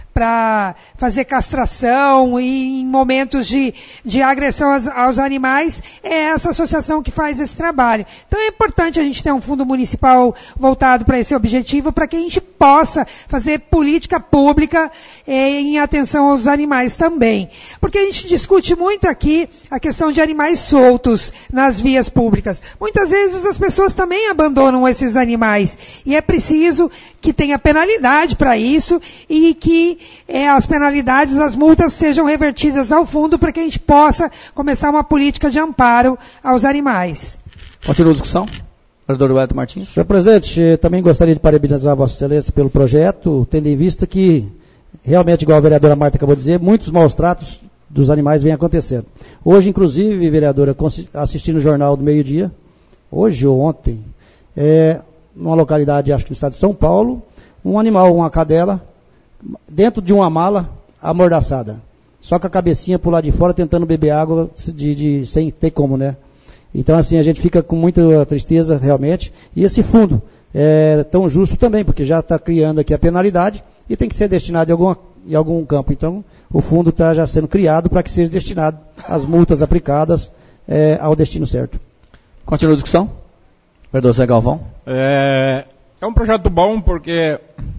fazer castração e em momentos de agressão aos animais, é essa associação que faz esse trabalho. Então é importante a gente ter um fundo municipal voltado para esse objetivo, para que a gente possa fazer política pública em atenção aos animais também. Porque a gente discute muito aqui a questão de animais soltos nas vias públicas. Muitas vezes as pessoas também abandonam esses animais e é preciso que tenha penalidade para isso e que as penalidades, as multas sejam revertidas ao fundo para que a gente possa começar uma política de amparo aos animais. Continua a discussão. Vereador Wellington Martins. Senhor presidente, também gostaria de parabenizar Vossa Excelência pelo projeto, tendo em vista que, realmente, igual a vereadora Marta acabou de dizer, muitos maus tratos dos animais vêm acontecendo. Hoje, inclusive, vereadora, assistindo o Jornal do Meio-Dia, hoje ou ontem, numa localidade, acho que no estado de São Paulo, um animal, uma cadela, dentro de uma mala, amordaçada. Só com a cabecinha por lá de fora, tentando beber água, sem ter como, né? Então, assim, a gente fica com muita tristeza, realmente. E esse fundo é tão justo também, porque já está criando aqui a penalidade e tem que ser destinado em algum campo. Então, o fundo está já sendo criado para que seja destinado às multas aplicadas ao destino certo. Continua a discussão. Vereador Zé Galvão. É um projeto bom, porque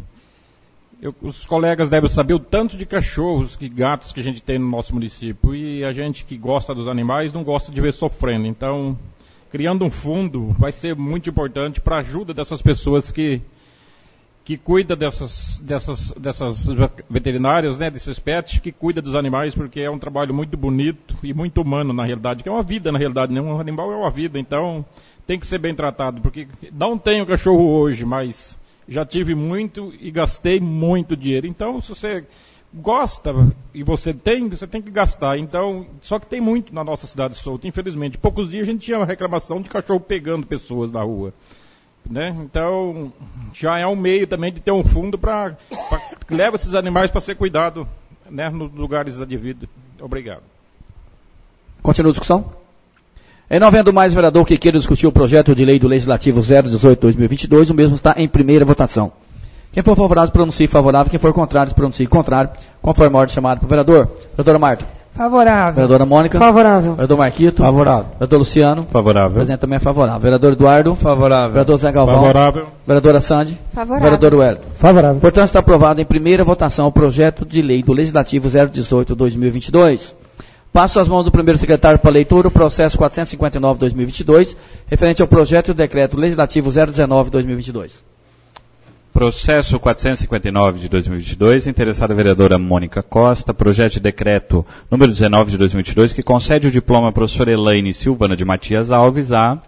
os colegas devem saber o tanto de cachorros e gatos que a gente tem no nosso município. E a gente que gosta dos animais não gosta de ver sofrendo. Então, criando um fundo vai ser muito importante para a ajuda dessas pessoas que cuidam dessas veterinárias, né, desses pets, que cuidam dos animais, porque é um trabalho muito bonito e muito humano, na realidade, que é uma vida, na realidade, né? Um animal é uma vida. Então, tem que ser bem tratado, porque não tenho cachorro hoje, mas já tive muito e gastei muito dinheiro. Então, se você gosta e você tem que gastar. Então, só que tem muito na nossa cidade solta, infelizmente. Poucos dias a gente tinha uma reclamação de cachorro pegando pessoas na rua, né? Então, já é um meio também de ter um fundo para levar esses animais para ser cuidado, né, nos lugares devidos. Obrigado. Continua a discussão? Em não havendo mais vereador que queira discutir o projeto de lei do Legislativo 018/2022, o mesmo está em primeira votação. Quem for favorável, pronuncie favorável. Quem for contrário, pronuncie contrário. Conforme a ordem chamada para o vereador. Vereadora Marta. Favorável. Vereadora Mônica. Favorável. Vereador Marquito. Favorável. Vereador Luciano. Favorável. O presidente também é favorável. Vereador Eduardo. Favorável. Vereador Zé Galvão. Favorável. Vereadora Sandy. Favorável. Vereador Wellington. Favorável. Portanto, está aprovado em primeira votação o projeto de lei do Legislativo 018/2022. Passo às mãos do primeiro secretário para leitura o processo 459/2022, referente ao projeto de decreto legislativo 019/2022. Processo 459 de 2022, interessada a vereadora Mônica Costa, projeto de decreto número 19 de 2022, que concede o diploma à professora Elaine Silvana de Matias Alves a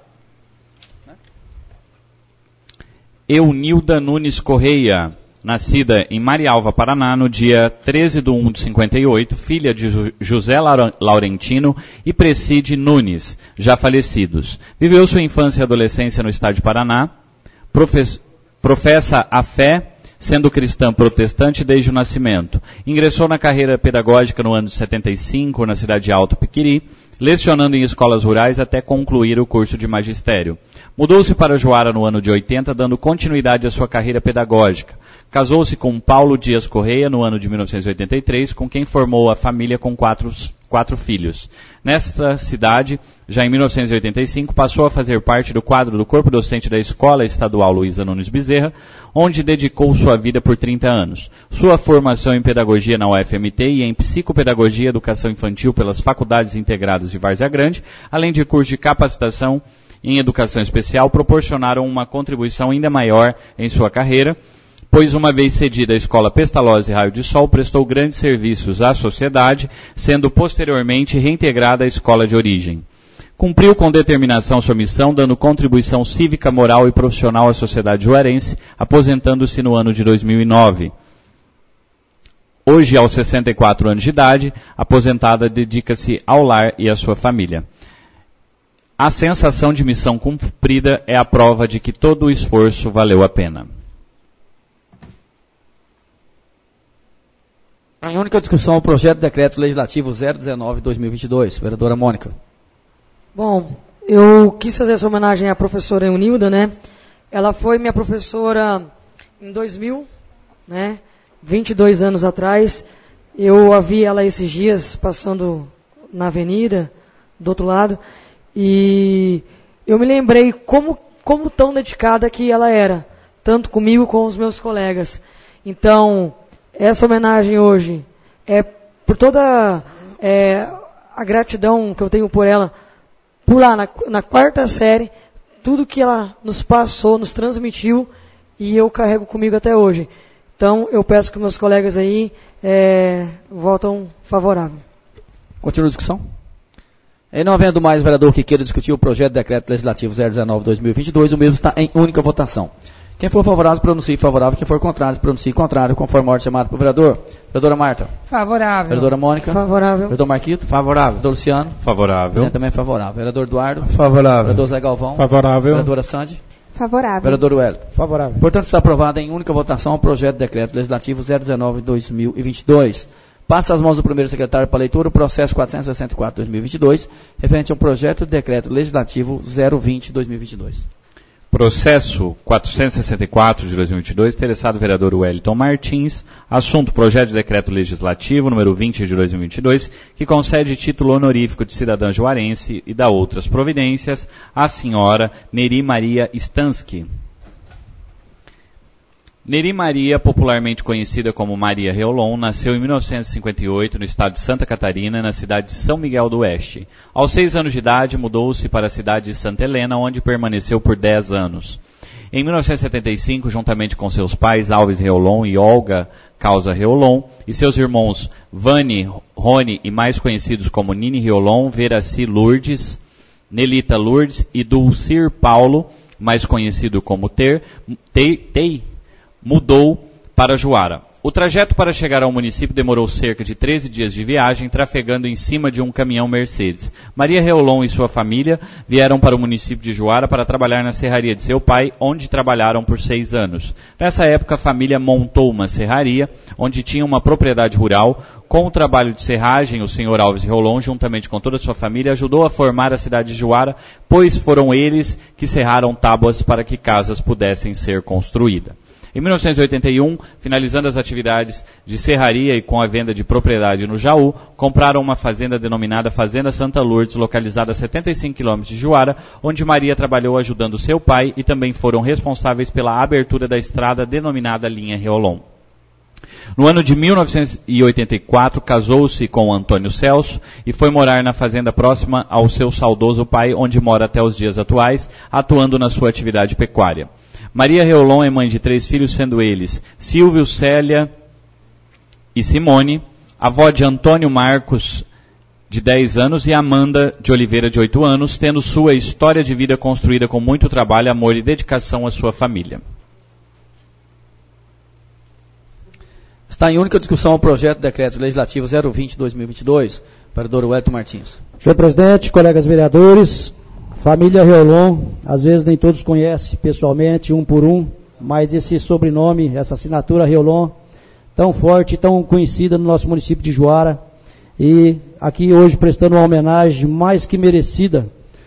Eunilda Nunes Correia, nascida em Marialva, Paraná, no dia 13/1 de 58, filha de José Laurentino e Preside Nunes, já falecidos. Viveu sua infância e adolescência no estado de Paraná, professa a fé, sendo cristã protestante desde o nascimento. Ingressou na carreira pedagógica no ano de 75, na cidade de Alto Piquiri, lecionando em escolas rurais até concluir o curso de magistério. Mudou-se para Juara no ano de 80, dando continuidade à sua carreira pedagógica. Casou-se com Paulo Dias Correia no ano de 1983, com quem formou a família com quatro filhos. Nesta cidade, já em 1985, passou a fazer parte do quadro do corpo docente da Escola Estadual Luísa Nunes Bezerra, onde dedicou sua vida por 30 anos. Sua formação em pedagogia na UFMT e em psicopedagogia e educação infantil pelas Faculdades Integradas de Várzea Grande, além de curso de capacitação em educação especial, proporcionaram uma contribuição ainda maior em sua carreira, pois uma vez cedida à Escola Pestalozzi Raio de Sol, prestou grandes serviços à sociedade, sendo posteriormente reintegrada à escola de origem. Cumpriu com determinação sua missão, dando contribuição cívica, moral e profissional à sociedade juarense, aposentando-se no ano de 2009. Hoje, aos 64 anos de idade, aposentada, dedica-se ao lar e à sua família. A sensação de missão cumprida é a prova de que todo o esforço valeu a pena. Em única discussão, o projeto de decreto legislativo 019/2022. Vereadora Mônica. Bom, eu quis fazer essa homenagem à professora Eunilda, né? Ela foi minha professora em 2000, né? 22 anos atrás. Eu a vi ela esses dias passando na avenida, do outro lado, e eu me lembrei como tão dedicada que ela era, tanto comigo como com os meus colegas. Então, essa homenagem hoje é por toda a gratidão que eu tenho por ela, por lá na quarta série, tudo que ela nos passou, nos transmitiu, e eu carrego comigo até hoje. Então, eu peço que meus colegas aí votam favorável. Continua a discussão? Em não havendo mais vereador que queira discutir o projeto de decreto legislativo 019/2022, o mesmo está em única votação. Quem for favorável, pronuncie favorável. Quem for contrário, pronuncie contrário, conforme a ordem chamada para o vereador. Vereadora Marta. Favorável. Vereadora Mônica. Favorável. Vereador Marquito. Favorável. Vereador Luciano. Favorável. Também é favorável. Vereador Eduardo. Favorável. Vereador Zé Galvão. Favorável. Vereadora Sandy. Favorável. Vereador Wellington. Favorável. Portanto, está aprovado em única votação o projeto de decreto legislativo 019/2022. Passa às mãos do primeiro secretário para leitura o processo 464/2022, referente ao projeto de decreto legislativo 020/2022. Processo 464 de 2022, interessado o vereador Wellington Martins, assunto projeto de decreto legislativo número 20 de 2022, que concede título honorífico de cidadã juarense e dá outras providências à senhora Neri Maria Stansky. Neri Maria, popularmente conhecida como Maria Reolon, nasceu em 1958 no estado de Santa Catarina, na cidade de São Miguel do Oeste. Aos 6 anos de idade, mudou-se para a cidade de Santa Helena, onde permaneceu por 10 anos. Em 1975, juntamente com seus pais Alves Reolon e Olga Causa Reolon, e seus irmãos Vani, Rony e mais conhecidos como Nini Reolon, Veraci Lourdes, Nelita Lourdes e Dulcir Paulo, mais conhecido como Tei, mudou para Juara. O trajeto para chegar ao município demorou cerca de 13 dias de viagem, trafegando em cima de um caminhão Mercedes. Maria Reolon e sua família vieram para o município de Juara para trabalhar na serraria de seu pai, onde trabalharam por 6 anos. Nessa época, a família montou uma serraria, onde tinha uma propriedade rural. Com o trabalho de serragem, o senhor Alves Reolon, juntamente com toda a sua família, ajudou a formar a cidade de Juara, pois foram eles que serraram tábuas para que casas pudessem ser construídas. Em 1981, finalizando as atividades de serraria e com a venda de propriedade no Jaú, compraram uma fazenda denominada Fazenda Santa Lourdes, localizada a 75 km de Juara, onde Maria trabalhou ajudando seu pai e também foram responsáveis pela abertura da estrada denominada Linha Reolon. No ano de 1984, casou-se com Antônio Celso e foi morar na fazenda próxima ao seu saudoso pai, onde mora até os dias atuais, atuando na sua atividade pecuária. Maria Reolon é mãe de 3 filhos, sendo eles Silvio, Célia e Simone, avó de Antônio Marcos, de 10 anos, e Amanda de Oliveira, de 8 anos, tendo sua história de vida construída com muito trabalho, amor e dedicação à sua família. Está em única discussão o projeto de decreto legislativo 020/2022. Vereador Wellington Martins. Senhor presidente, colegas vereadores, família Reolon, às vezes nem todos conhecem pessoalmente, um por um, mas esse sobrenome, essa assinatura Reolon, tão forte, tão conhecida no nosso município de Juara, e aqui hoje prestando uma homenagem mais que merecida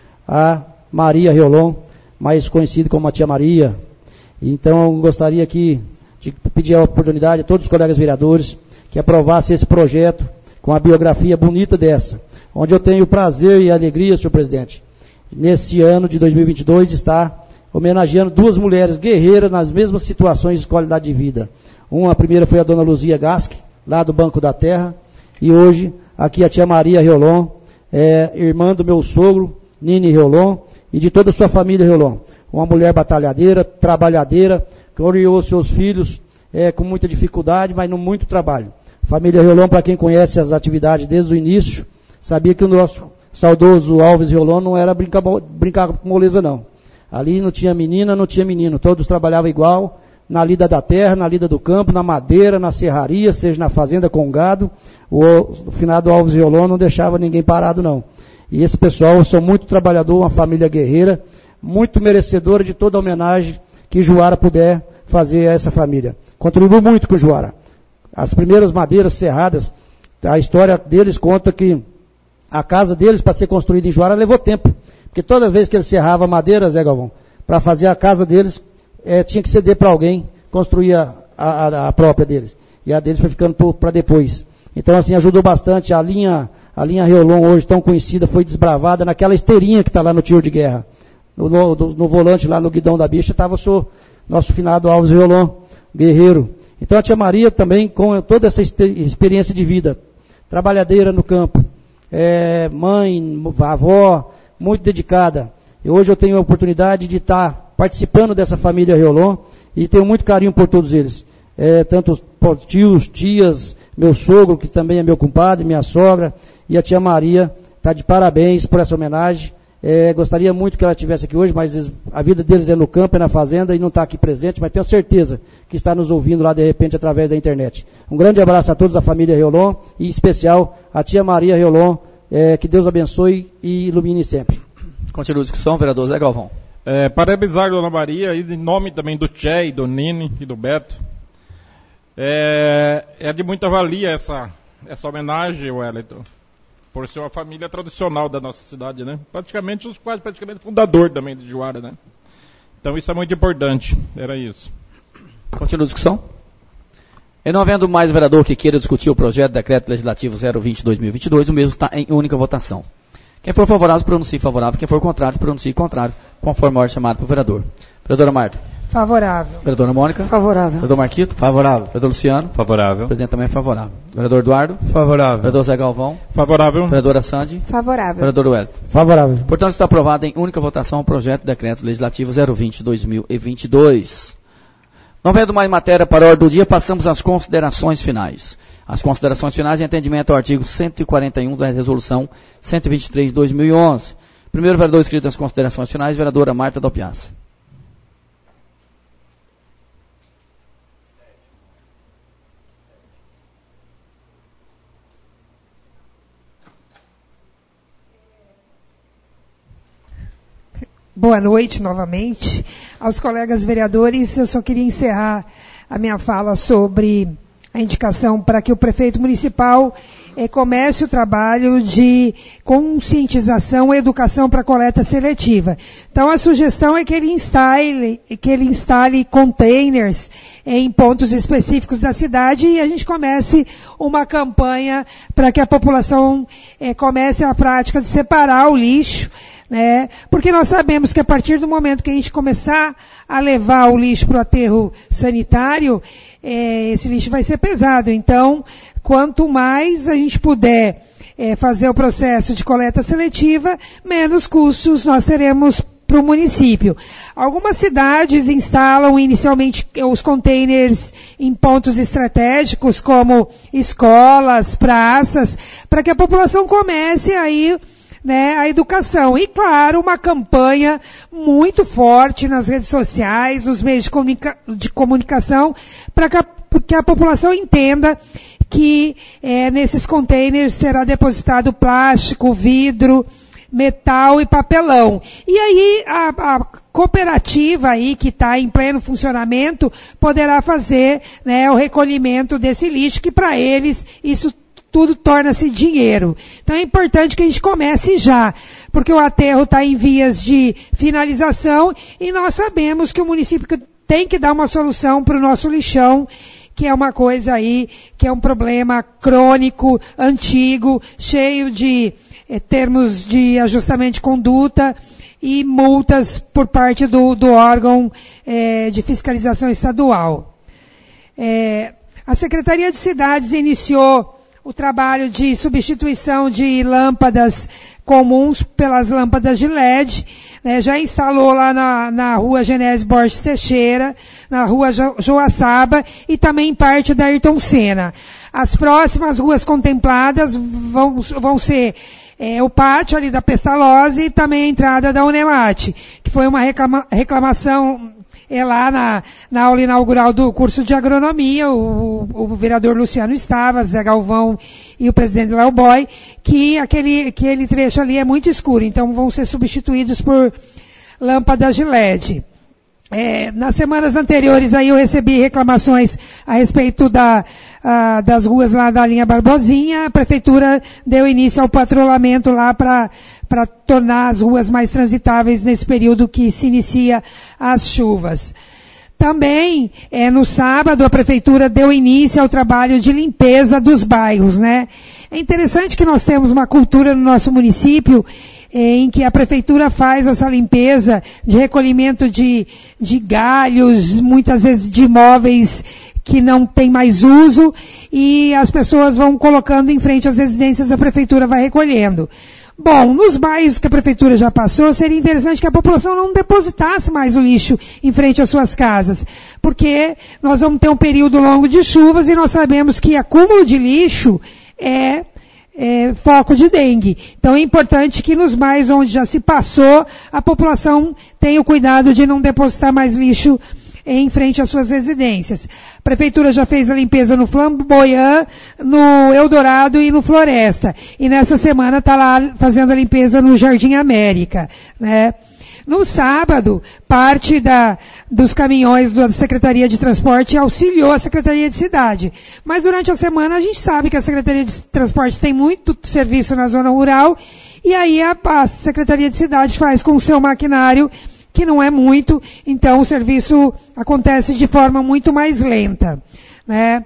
a Maria Reolon, mais conhecida como a Tia Maria. Então eu gostaria aqui de pedir a oportunidade a todos os colegas vereadores que aprovassem esse projeto com a biografia bonita dessa, onde eu tenho o prazer e a alegria, senhor presidente, nesse ano de 2022, está homenageando 2 mulheres guerreiras nas mesmas situações de qualidade de vida. A primeira foi a dona Luzia Gasque, lá do Banco da Terra, e hoje aqui a tia Maria Reolon, irmã do meu sogro, Nini Reolon, e de toda a sua família Reolon. Uma mulher batalhadeira, trabalhadeira, que criou seus filhos com muita dificuldade, mas com muito trabalho. Família Reolon, para quem conhece as atividades desde o início, sabia que o nosso saudoso Alves Reolon não era brincar com moleza, não. Ali não tinha menina, não tinha menino. Todos trabalhavam igual, na lida da terra, na lida do campo, na madeira, na serraria, seja na fazenda com gado. O finado Alves Reolon não deixava ninguém parado, não. E esse pessoal são muito trabalhador, uma família guerreira, muito merecedora de toda a homenagem que Juara puder fazer a essa família. Contribuiu muito com Juara. As primeiras madeiras serradas, a história deles conta que a casa deles, para ser construída em Juara, levou tempo. Porque toda vez que eles serravam madeira, Zé Galvão, para fazer a casa deles, tinha que ceder para alguém construir a própria deles. E a deles foi ficando para depois. Então, assim, ajudou bastante. A linha Reolon, hoje tão conhecida, foi desbravada naquela esteirinha que está lá no tiro de guerra. No volante, lá no guidão da bicha, estava o nosso finado Alves Reolon, guerreiro. Então, a tia Maria também, com toda essa experiência de vida, trabalhadeira no campo, mãe, avó, muito dedicada. E hoje eu tenho a oportunidade de estar participando dessa família Reolon e tenho muito carinho por todos eles. Tanto os tios, tias, meu sogro, que também é meu compadre, minha sogra, e a tia Maria está de parabéns por essa homenagem. Gostaria muito que ela estivesse aqui hoje, mas a vida deles é no campo, é na fazenda, e não está aqui presente, mas tenho certeza que está nos ouvindo lá de repente através da internet. Um grande abraço a todos da família Reolon, e em especial a tia Maria Reolon, que Deus abençoe e ilumine sempre. Continua a discussão, vereador Zé Galvão. Parabenizar a dona Maria, e em nome também do Tchê, do Nini e do Beto. É de muita valia essa homenagem, Wellington, por ser uma família tradicional da nossa cidade, né? Praticamente fundador também de Juara, né? Então isso é muito importante. Era isso. Continua a discussão. E não havendo mais vereador que queira discutir o projeto de decreto legislativo 020/2022, o mesmo está em única votação. Quem for favorável, pronuncie favorável. Quem for contrário, pronuncie contrário, conforme a ordem chamada pelo vereador. Vereadora Marta. Favorável. Vereadora Mônica. Favorável. Vereador Marquito. Favorável. Vereador Luciano. Favorável. O presidente também é favorável. Vereador Eduardo. Favorável. Vereador Zé Galvão. Favorável. Vereadora Sandy. Favorável. Vereador Wellington. Favorável. Portanto, está aprovado em única votação o projeto de decreto legislativo 020/2022. Não havendo mais matéria para a ordem do dia, passamos às considerações finais. As considerações finais em atendimento ao artigo 141 da Resolução 123/2011. Primeiro vereador inscrito nas considerações finais, vereadora Marta Dalpiazza. Boa noite novamente. Aos colegas vereadores, eu só queria encerrar a minha fala sobre a indicação para que o prefeito municipal comece o trabalho de conscientização e educação para coleta seletiva. Então a sugestão é que ele instale containers em pontos específicos da cidade e a gente comece uma campanha para que a população comece a prática de separar o lixo, né? Porque nós sabemos que a partir do momento que a gente começar a levar o lixo para o aterro sanitário, esse lixo vai ser pesado. Então, quanto mais a gente puder fazer o processo de coleta seletiva, menos custos nós teremos para o município. Algumas cidades instalam inicialmente os containers em pontos estratégicos, como escolas, praças, para que a população comece aí, né, a educação. E, claro, uma campanha muito forte nas redes sociais, nos meios de comunicação, para que a população entenda que nesses containers será depositado plástico, vidro, metal e papelão. E aí a cooperativa aí que está em pleno funcionamento poderá fazer, né, o recolhimento desse lixo, que para eles isso tudo torna-se dinheiro. Então é importante que a gente comece já, porque o aterro está em vias de finalização e nós sabemos que o município tem que dar uma solução para o nosso lixão, que é uma coisa aí, que é um problema crônico, antigo, cheio de termos de ajustamento de conduta e multas por parte do órgão de fiscalização estadual. A Secretaria de Cidades iniciou o trabalho de substituição de lâmpadas comuns pelas lâmpadas de LED, né, já instalou lá na rua Genésio Borges Teixeira, na rua Joaçaba e também em parte da Ayrton Senna. As próximas ruas contempladas vão ser o pátio ali da Pestalozzi e também a entrada da Unemate, que foi uma reclamação lá na aula inaugural do curso de agronomia, o vereador Luciano estava, Zé Galvão e o presidente Léo Boy, que aquele trecho ali é muito escuro, então vão ser substituídos por lâmpadas de LED. Nas semanas anteriores aí eu recebi reclamações a respeito das ruas lá da linha Barbosinha. A prefeitura deu início ao patrulhamento lá para tornar as ruas mais transitáveis nesse período que se inicia as chuvas. Também, no sábado, a prefeitura deu início ao trabalho de limpeza dos bairros, né? É interessante que nós temos uma cultura no nosso município em que a prefeitura faz essa limpeza de recolhimento de galhos, muitas vezes de imóveis que não tem mais uso, e as pessoas vão colocando em frente às residências, a prefeitura vai recolhendo. Bom, nos bairros que a prefeitura já passou, seria interessante que a população não depositasse mais o lixo em frente às suas casas, porque nós vamos ter um período longo de chuvas e nós sabemos que acúmulo de lixo é foco de dengue. Então é importante que nos bairros onde já se passou, a população tenha o cuidado de não depositar mais lixo em frente às suas residências. A prefeitura já fez a limpeza no Flamboyant, no Eldorado e no Floresta. E nessa semana está lá fazendo a limpeza no Jardim América, né? No sábado, parte dos caminhões da Secretaria de Transporte auxiliou a Secretaria de Cidade. Mas durante a semana a gente sabe que a Secretaria de Transporte tem muito serviço na zona rural, e aí a Secretaria de Cidade faz com o seu maquinário, que não é muito, então o serviço acontece de forma muito mais lenta, né?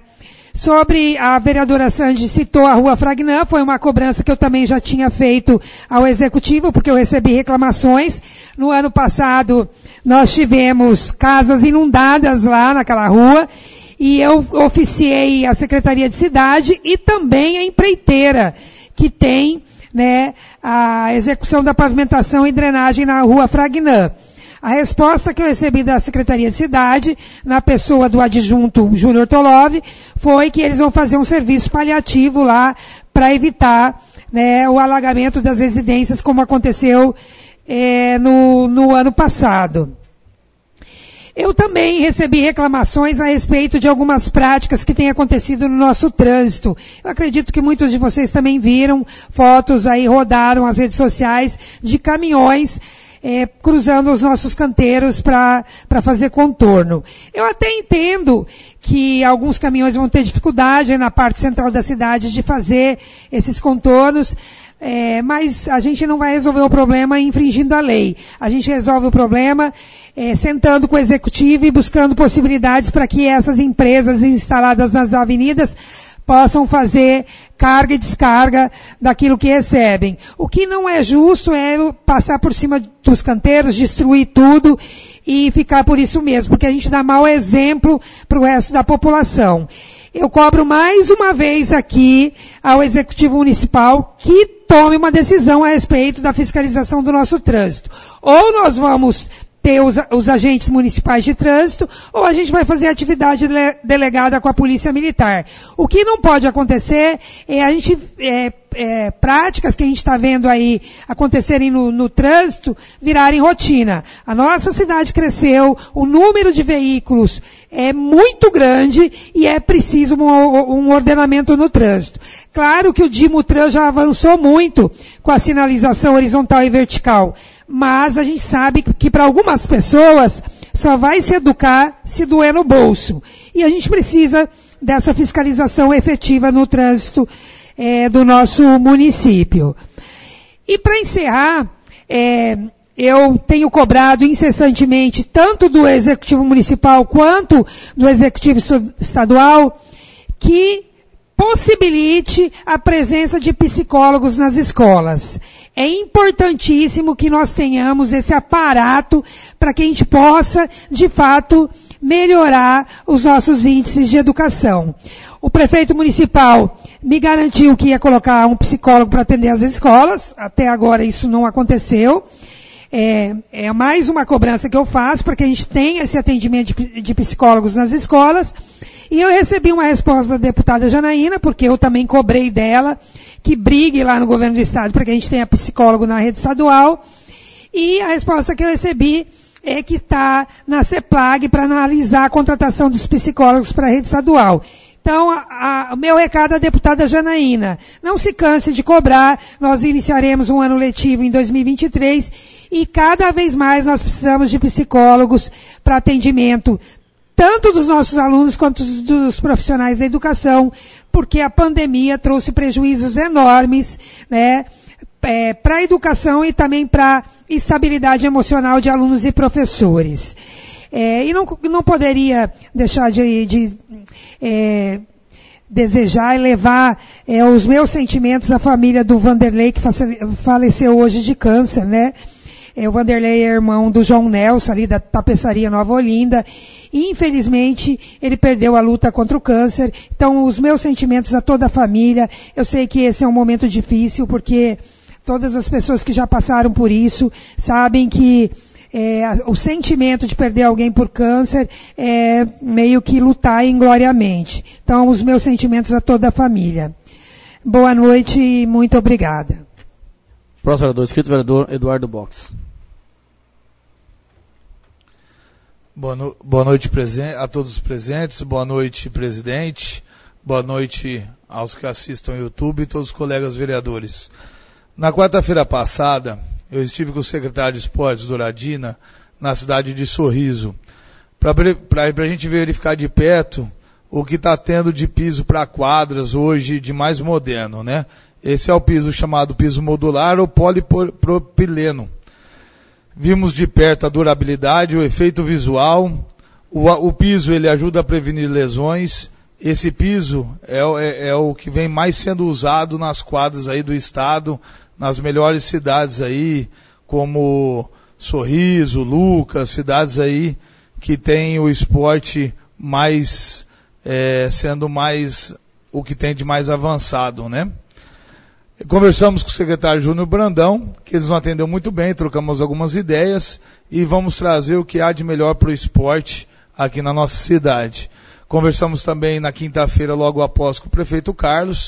Sobre a vereadora Sandy citou a Rua Fragnan, foi uma cobrança que eu também já tinha feito ao Executivo, porque eu recebi reclamações. No ano passado, nós tivemos casas inundadas lá naquela rua, e eu oficiei a Secretaria de Cidade e também a empreiteira, que tem, né, a execução da pavimentação e drenagem na Rua Fragnan. A resposta que eu recebi da Secretaria de Cidade, na pessoa do adjunto Júnior Tolov, foi que eles vão fazer um serviço paliativo lá para evitar né, o alagamento das residências, como aconteceu no ano passado. Eu também recebi reclamações a respeito de algumas práticas que têm acontecido no nosso trânsito. Eu acredito que muitos de vocês também viram fotos aí, rodaram as redes sociais de caminhões cruzando os nossos canteiros para fazer contorno. Eu até entendo que alguns caminhões vão ter dificuldade na parte central da cidade de fazer esses contornos, mas a gente não vai resolver o problema infringindo a lei. A gente resolve o problema sentando com o executivo e buscando possibilidades para que essas empresas instaladas nas avenidas possam fazer carga e descarga daquilo que recebem. O que não é justo é passar por cima dos canteiros, destruir tudo e ficar por isso mesmo, porque a gente dá mau exemplo para o resto da população. Eu cobro mais uma vez aqui ao Executivo Municipal que tome uma decisão a respeito da fiscalização do nosso trânsito. Ou nós vamos ter os agentes municipais de trânsito, ou a gente vai fazer atividade delegada com a Polícia Militar. O que não pode acontecer é a gente, práticas que a gente está vendo aí acontecerem no trânsito virarem rotina. A nossa cidade cresceu, o número de veículos é muito grande e é preciso um ordenamento no trânsito. Claro que o Dimutran já avançou muito com a sinalização horizontal e vertical, mas a gente sabe que para algumas pessoas só vai se educar se doer no bolso. E a gente precisa dessa fiscalização efetiva no trânsito do nosso município. E para encerrar, eu tenho cobrado incessantemente, tanto do Executivo Municipal quanto do Executivo Estadual, que possibilite a presença de psicólogos nas escolas. É importantíssimo que nós tenhamos esse aparato para que a gente possa, de fato, melhorar os nossos índices de educação. O prefeito municipal me garantiu que ia colocar um psicólogo para atender as escolas. Até agora isso não aconteceu. É mais uma cobrança que eu faço para que a gente tenha esse atendimento de psicólogos nas escolas. E eu recebi uma resposta da deputada Janaína, porque eu também cobrei dela, que brigue lá no governo do estado para que a gente tenha psicólogo na rede estadual. E a resposta que eu recebi é que está na CEPLAG para analisar a contratação dos psicólogos para a rede estadual. Então, o meu recado à deputada Janaína, não se canse de cobrar, nós iniciaremos um ano letivo em 2023 e cada vez mais nós precisamos de psicólogos para atendimento, tanto dos nossos alunos quanto dos profissionais da educação, porque a pandemia trouxe prejuízos enormes, né, para a educação e também para a estabilidade emocional de alunos e professores. E não poderia deixar de desejar e levar os meus sentimentos à família do Vanderlei, que faleceu hoje de câncer, né? O Vanderlei é irmão do João Nelson, ali da Tapeçaria Nova Olinda, e infelizmente ele perdeu a luta contra o câncer. Então, os meus sentimentos a toda a família. Eu sei que esse é um momento difícil, porque todas as pessoas que já passaram por isso sabem que o sentimento de perder alguém por câncer é meio que lutar ingloriamente. Então, os meus sentimentos a toda a família. Boa noite e muito obrigada. Próximo vereador, inscrito vereador Eduardo Box. Boa noite a todos os presentes, boa noite, presidente, boa noite aos que assistam ao YouTube e todos os colegas vereadores. Na quarta-feira passada, eu estive com o secretário de Esportes, Douradina, na cidade de Sorriso, para a gente verificar de perto o que está tendo de piso para quadras hoje de mais moderno, né? Esse é o piso chamado piso modular ou polipropileno. Vimos de perto a durabilidade, o efeito visual. O piso ele ajuda a prevenir lesões. Esse piso é o que vem mais sendo usado nas quadras aí do estado, nas melhores cidades aí, como Sorriso, Lucas, cidades aí que tem o esporte mais, sendo mais, o que tem de mais avançado, né? Conversamos com o secretário Júnior Brandão, que eles nos atendeu muito bem, trocamos algumas ideias e vamos trazer o que há de melhor para o esporte aqui na nossa cidade. Conversamos também na quinta-feira, logo após, com o prefeito Carlos,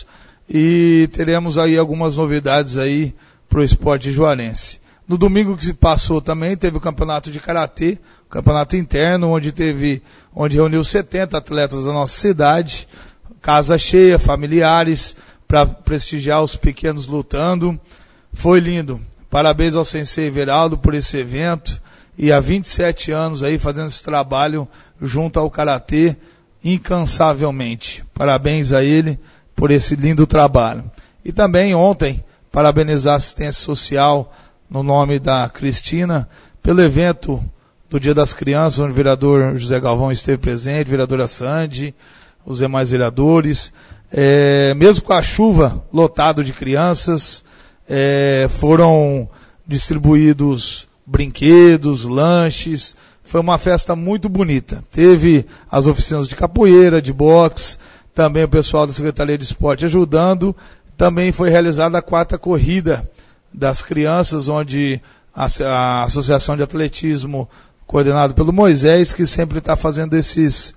e teremos aí algumas novidades aí para o esporte juarense. No domingo que se passou também teve o campeonato de karatê, campeonato interno, onde reuniu 70 atletas da nossa cidade, casa cheia, familiares, para prestigiar os pequenos lutando. Foi lindo. Parabéns ao Sensei Everaldo por esse evento, e há 27 anos aí fazendo esse trabalho junto ao karatê incansavelmente. Parabéns a ele por esse lindo trabalho. E também ontem, parabenizar a assistência social no nome da Cristina, pelo evento do Dia das Crianças, onde o vereador José Galvão esteve presente, a vereadora Sandy, os demais vereadores. Mesmo com a chuva lotado de crianças, foram distribuídos brinquedos, lanches. Foi uma festa muito bonita. Teve as oficinas de capoeira, de boxe, também o pessoal da Secretaria de Esporte ajudando. Também foi realizada a 4ª corrida das crianças, onde a Associação de Atletismo, coordenado pelo Moisés, que sempre está fazendo esse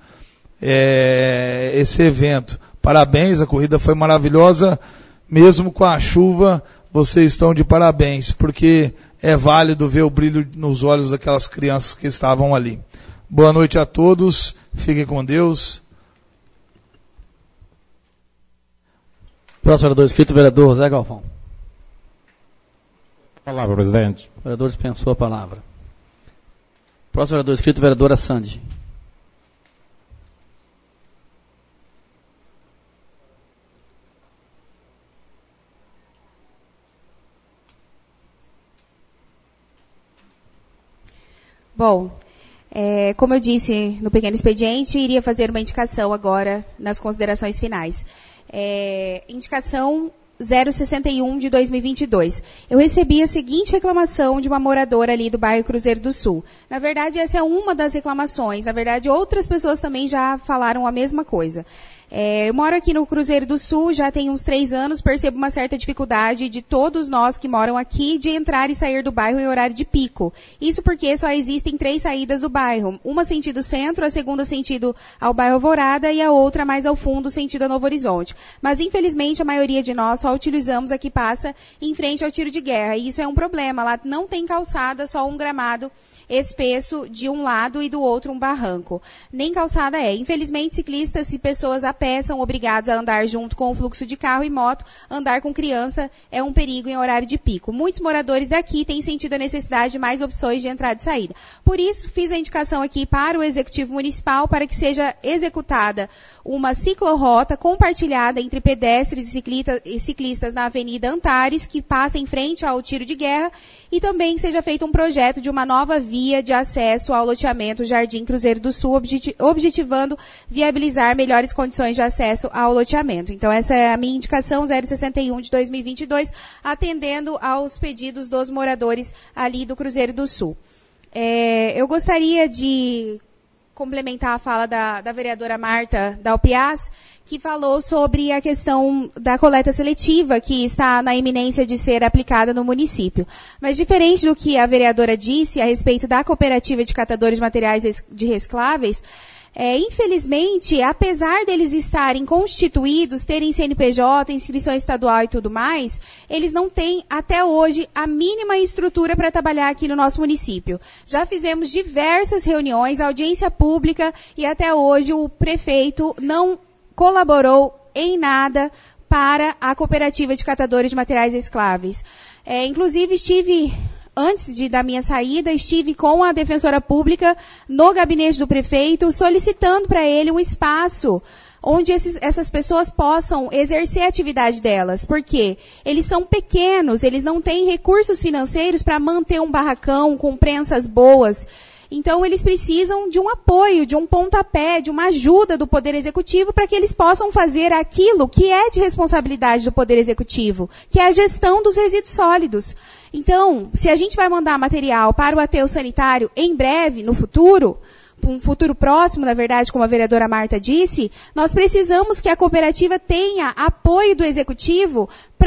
evento. Parabéns, a corrida foi maravilhosa, mesmo com a chuva, vocês estão de parabéns, porque é válido ver o brilho nos olhos daquelas crianças que estavam ali. Boa noite a todos, fiquem com Deus. Próximo vereador inscrito, vereador José Galvão. Palavra, presidente. O vereador dispensou a palavra. Próximo vereador inscrito, vereadora Sandy. Bom, como eu disse no pequeno expediente, iria fazer uma indicação agora nas considerações finais. Indicação 061 de 2022. Eu recebi a seguinte reclamação de uma moradora ali do bairro Cruzeiro do Sul. Na verdade, essa é uma das reclamações. Na verdade, outras pessoas também já falaram a mesma coisa. Eu moro aqui no Cruzeiro do Sul, já tem uns 3 anos, percebo uma certa dificuldade de todos nós que moram aqui de entrar e sair do bairro em horário de pico. Isso porque só existem 3 saídas do bairro. Uma sentido centro, a segunda sentido ao bairro Alvorada e a outra mais ao fundo, sentido a Novo Horizonte. Mas, infelizmente, a maioria de nós só utilizamos a que passa em frente ao tiro de guerra. E isso é um problema. Lá não tem calçada, só um gramado espesso de um lado e do outro um barranco. Nem calçada é. Infelizmente, ciclistas e pessoas a pé são obrigados a andar junto com o fluxo de carro e moto. Andar com criança é um perigo em horário de pico. Muitos moradores daqui têm sentido a necessidade de mais opções de entrada e saída. Por isso, fiz a indicação aqui para o Executivo Municipal para que seja executada uma ciclorrota compartilhada entre pedestres e ciclistas na Avenida Antares, que passa em frente ao tiro de guerra, e também que seja feito um projeto de uma nova via de acesso ao loteamento Jardim Cruzeiro do Sul, objetivando viabilizar melhores condições de acesso ao loteamento. Então, essa é a minha indicação 061 de 2022, atendendo aos pedidos dos moradores ali do Cruzeiro do Sul. Eu gostaria de complementar a fala da vereadora Marta Dalpiaz, que falou sobre a questão da coleta seletiva, que está na iminência de ser aplicada no município. Mas diferente do que a vereadora disse a respeito da cooperativa de catadores de materiais de recicláveis, infelizmente, apesar deles estarem constituídos, terem CNPJ, inscrição estadual e tudo mais, eles não têm, até hoje, a mínima estrutura para trabalhar aqui no nosso município. Já fizemos diversas reuniões, audiência pública, e até hoje o prefeito não colaborou em nada para a cooperativa de catadores de materiais recicláveis. Inclusive, antes da minha saída, estive com a defensora pública no gabinete do prefeito, solicitando para ele um espaço onde essas pessoas possam exercer a atividade delas. Porque eles são pequenos, eles não têm recursos financeiros para manter um barracão com prensas boas. Então, eles precisam de um apoio, de um pontapé, de uma ajuda do Poder Executivo para que eles possam fazer aquilo que é de responsabilidade do Poder Executivo, que é a gestão dos resíduos sólidos. Então, se a gente vai mandar material para o aterro sanitário em breve, no futuro, um futuro próximo, na verdade, como a vereadora Marta disse, nós precisamos que a cooperativa tenha apoio do Executivo para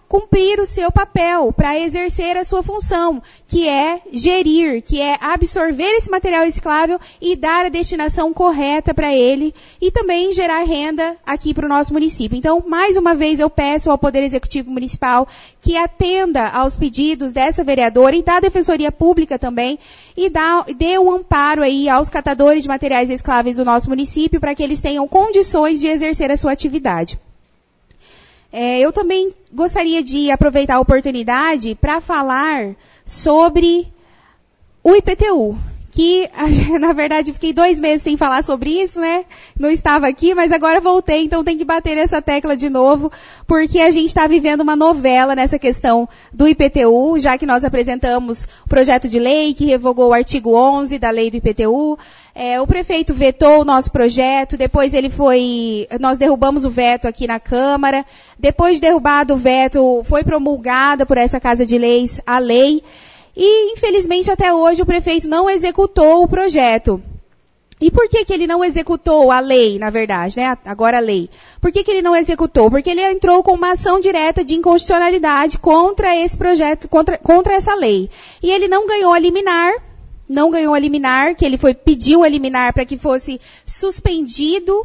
cumprir o seu papel, para exercer a sua função, que é gerir, que é absorver esse material reciclável e dar a destinação correta para ele e também gerar renda aqui para o nosso município. Então, mais uma vez, eu peço ao Poder Executivo Municipal que atenda aos pedidos dessa vereadora e da Defensoria Pública também e dê um amparo aí aos catadores de materiais recicláveis do nosso município para que eles tenham condições de exercer a sua atividade. Eu também gostaria de aproveitar a oportunidade para falar sobre o IPTU, que, na verdade, fiquei 2 meses sem falar sobre isso, né? Não estava aqui, mas agora voltei, então tem que bater nessa tecla de novo, porque a gente está vivendo uma novela nessa questão do IPTU, já que nós apresentamos o projeto de lei que revogou o artigo 11 da lei do IPTU. O prefeito vetou o nosso projeto, depois nós derrubamos o veto aqui na Câmara, depois de derrubado o veto, foi promulgada por essa Casa de Leis a lei, e infelizmente até hoje o prefeito não executou o projeto. E por que ele não executou a lei, na verdade, né? Agora a lei. Por que ele não executou? Porque ele entrou com uma ação direta de inconstitucionalidade contra esse projeto, contra essa lei. E ele não ganhou a liminar, que ele pediu a liminar para que fosse suspenso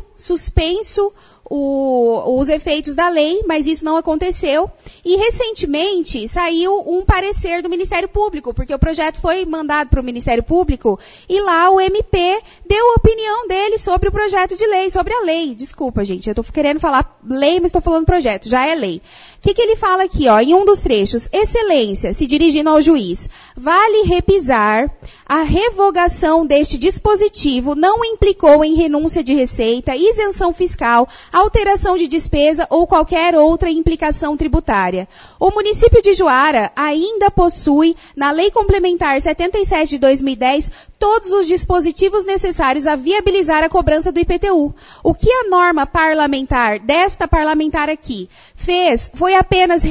os efeitos da lei, mas isso não aconteceu. E recentemente saiu um parecer do Ministério Público, porque o projeto foi mandado para o Ministério Público e lá o MP deu a opinião dele sobre o projeto de lei, sobre a lei. Desculpa, gente, eu estou querendo falar lei, mas estou falando projeto, já é lei. O que ele fala aqui, em um dos trechos? Excelência, se dirigindo ao juiz, vale repisar, a revogação deste dispositivo não implicou em renúncia de receita, isenção fiscal, alteração de despesa ou qualquer outra implicação tributária. O município de Juara ainda possui, na Lei Complementar 77 de 2010, todos os dispositivos necessários a viabilizar a cobrança do IPTU. O que a norma parlamentar, desta parlamentar aqui, fez foi apenas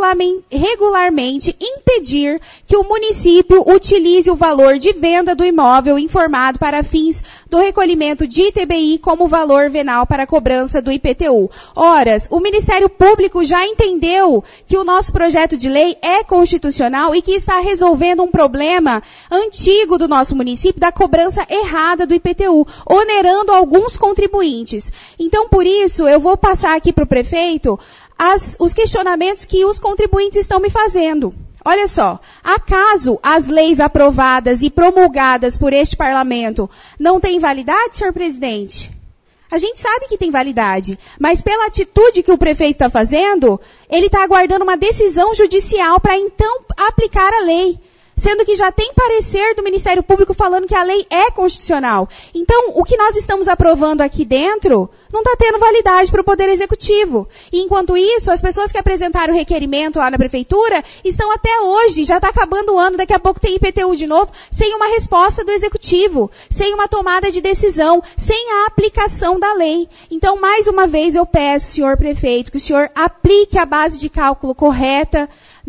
regularmente impedir que o município utilize o valor de venda do imóvel informado para fins do recolhimento de ITBI como valor venal para a cobrança do IPTU. Ora, o Ministério Público já entendeu que o nosso projeto de lei é constitucional e que está resolvendo um problema antigo do nosso município da cobrança errada do IPTU, onerando alguns contribuintes. Então, por isso, eu vou passar aqui para o prefeito os questionamentos que os contribuintes estão me fazendo. Olha só, acaso as leis aprovadas e promulgadas por este parlamento não têm validade, senhor presidente? A gente sabe que tem validade, mas pela atitude que o prefeito está fazendo, ele está aguardando uma decisão judicial para então aplicar a lei. Sendo que já tem parecer do Ministério Público falando que a lei é constitucional. Então, o que nós estamos aprovando aqui dentro não está tendo validade para o Poder Executivo. E, enquanto isso, as pessoas que apresentaram o requerimento lá na Prefeitura estão até hoje, já está acabando o ano, daqui a pouco tem IPTU de novo, sem uma resposta do Executivo, sem uma tomada de decisão, sem a aplicação da lei. Então, mais uma vez, eu peço, senhor prefeito, que o senhor aplique a base de cálculo correta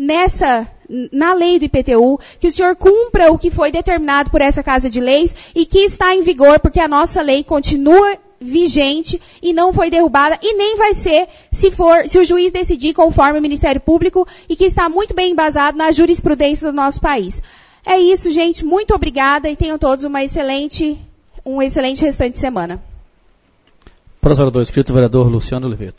na lei do IPTU, que o senhor cumpra o que foi determinado por essa Casa de Leis e que está em vigor, porque a nossa lei continua vigente e não foi derrubada e nem vai ser se o juiz decidir conforme o Ministério Público e que está muito bem embasado na jurisprudência do nosso país. É isso, gente. Muito obrigada e tenham todos um excelente restante de semana. Próximo vereador inscrito, o vereador Luciano Oliveto.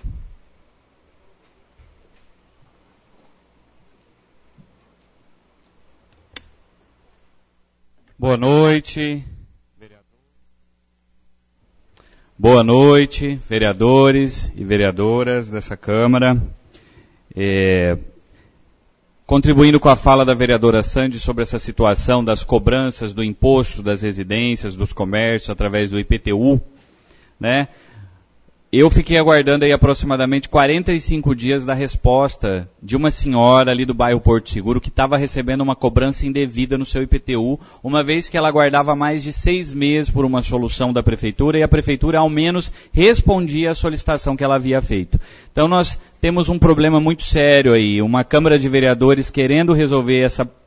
Boa noite. Boa noite, vereadores e vereadoras dessa Câmara. Contribuindo com a fala da vereadora Sandy sobre essa situação das cobranças do imposto das residências, dos comércios, através do IPTU, né? Eu fiquei aguardando aí aproximadamente 45 dias da resposta de uma senhora ali do bairro Porto Seguro que estava recebendo uma cobrança indevida no seu IPTU, uma vez que ela aguardava mais de 6 meses por uma solução da Prefeitura e a Prefeitura ao menos respondia à solicitação que ela havia feito. Então nós temos um problema muito sério aí, uma Câmara de Vereadores querendo resolver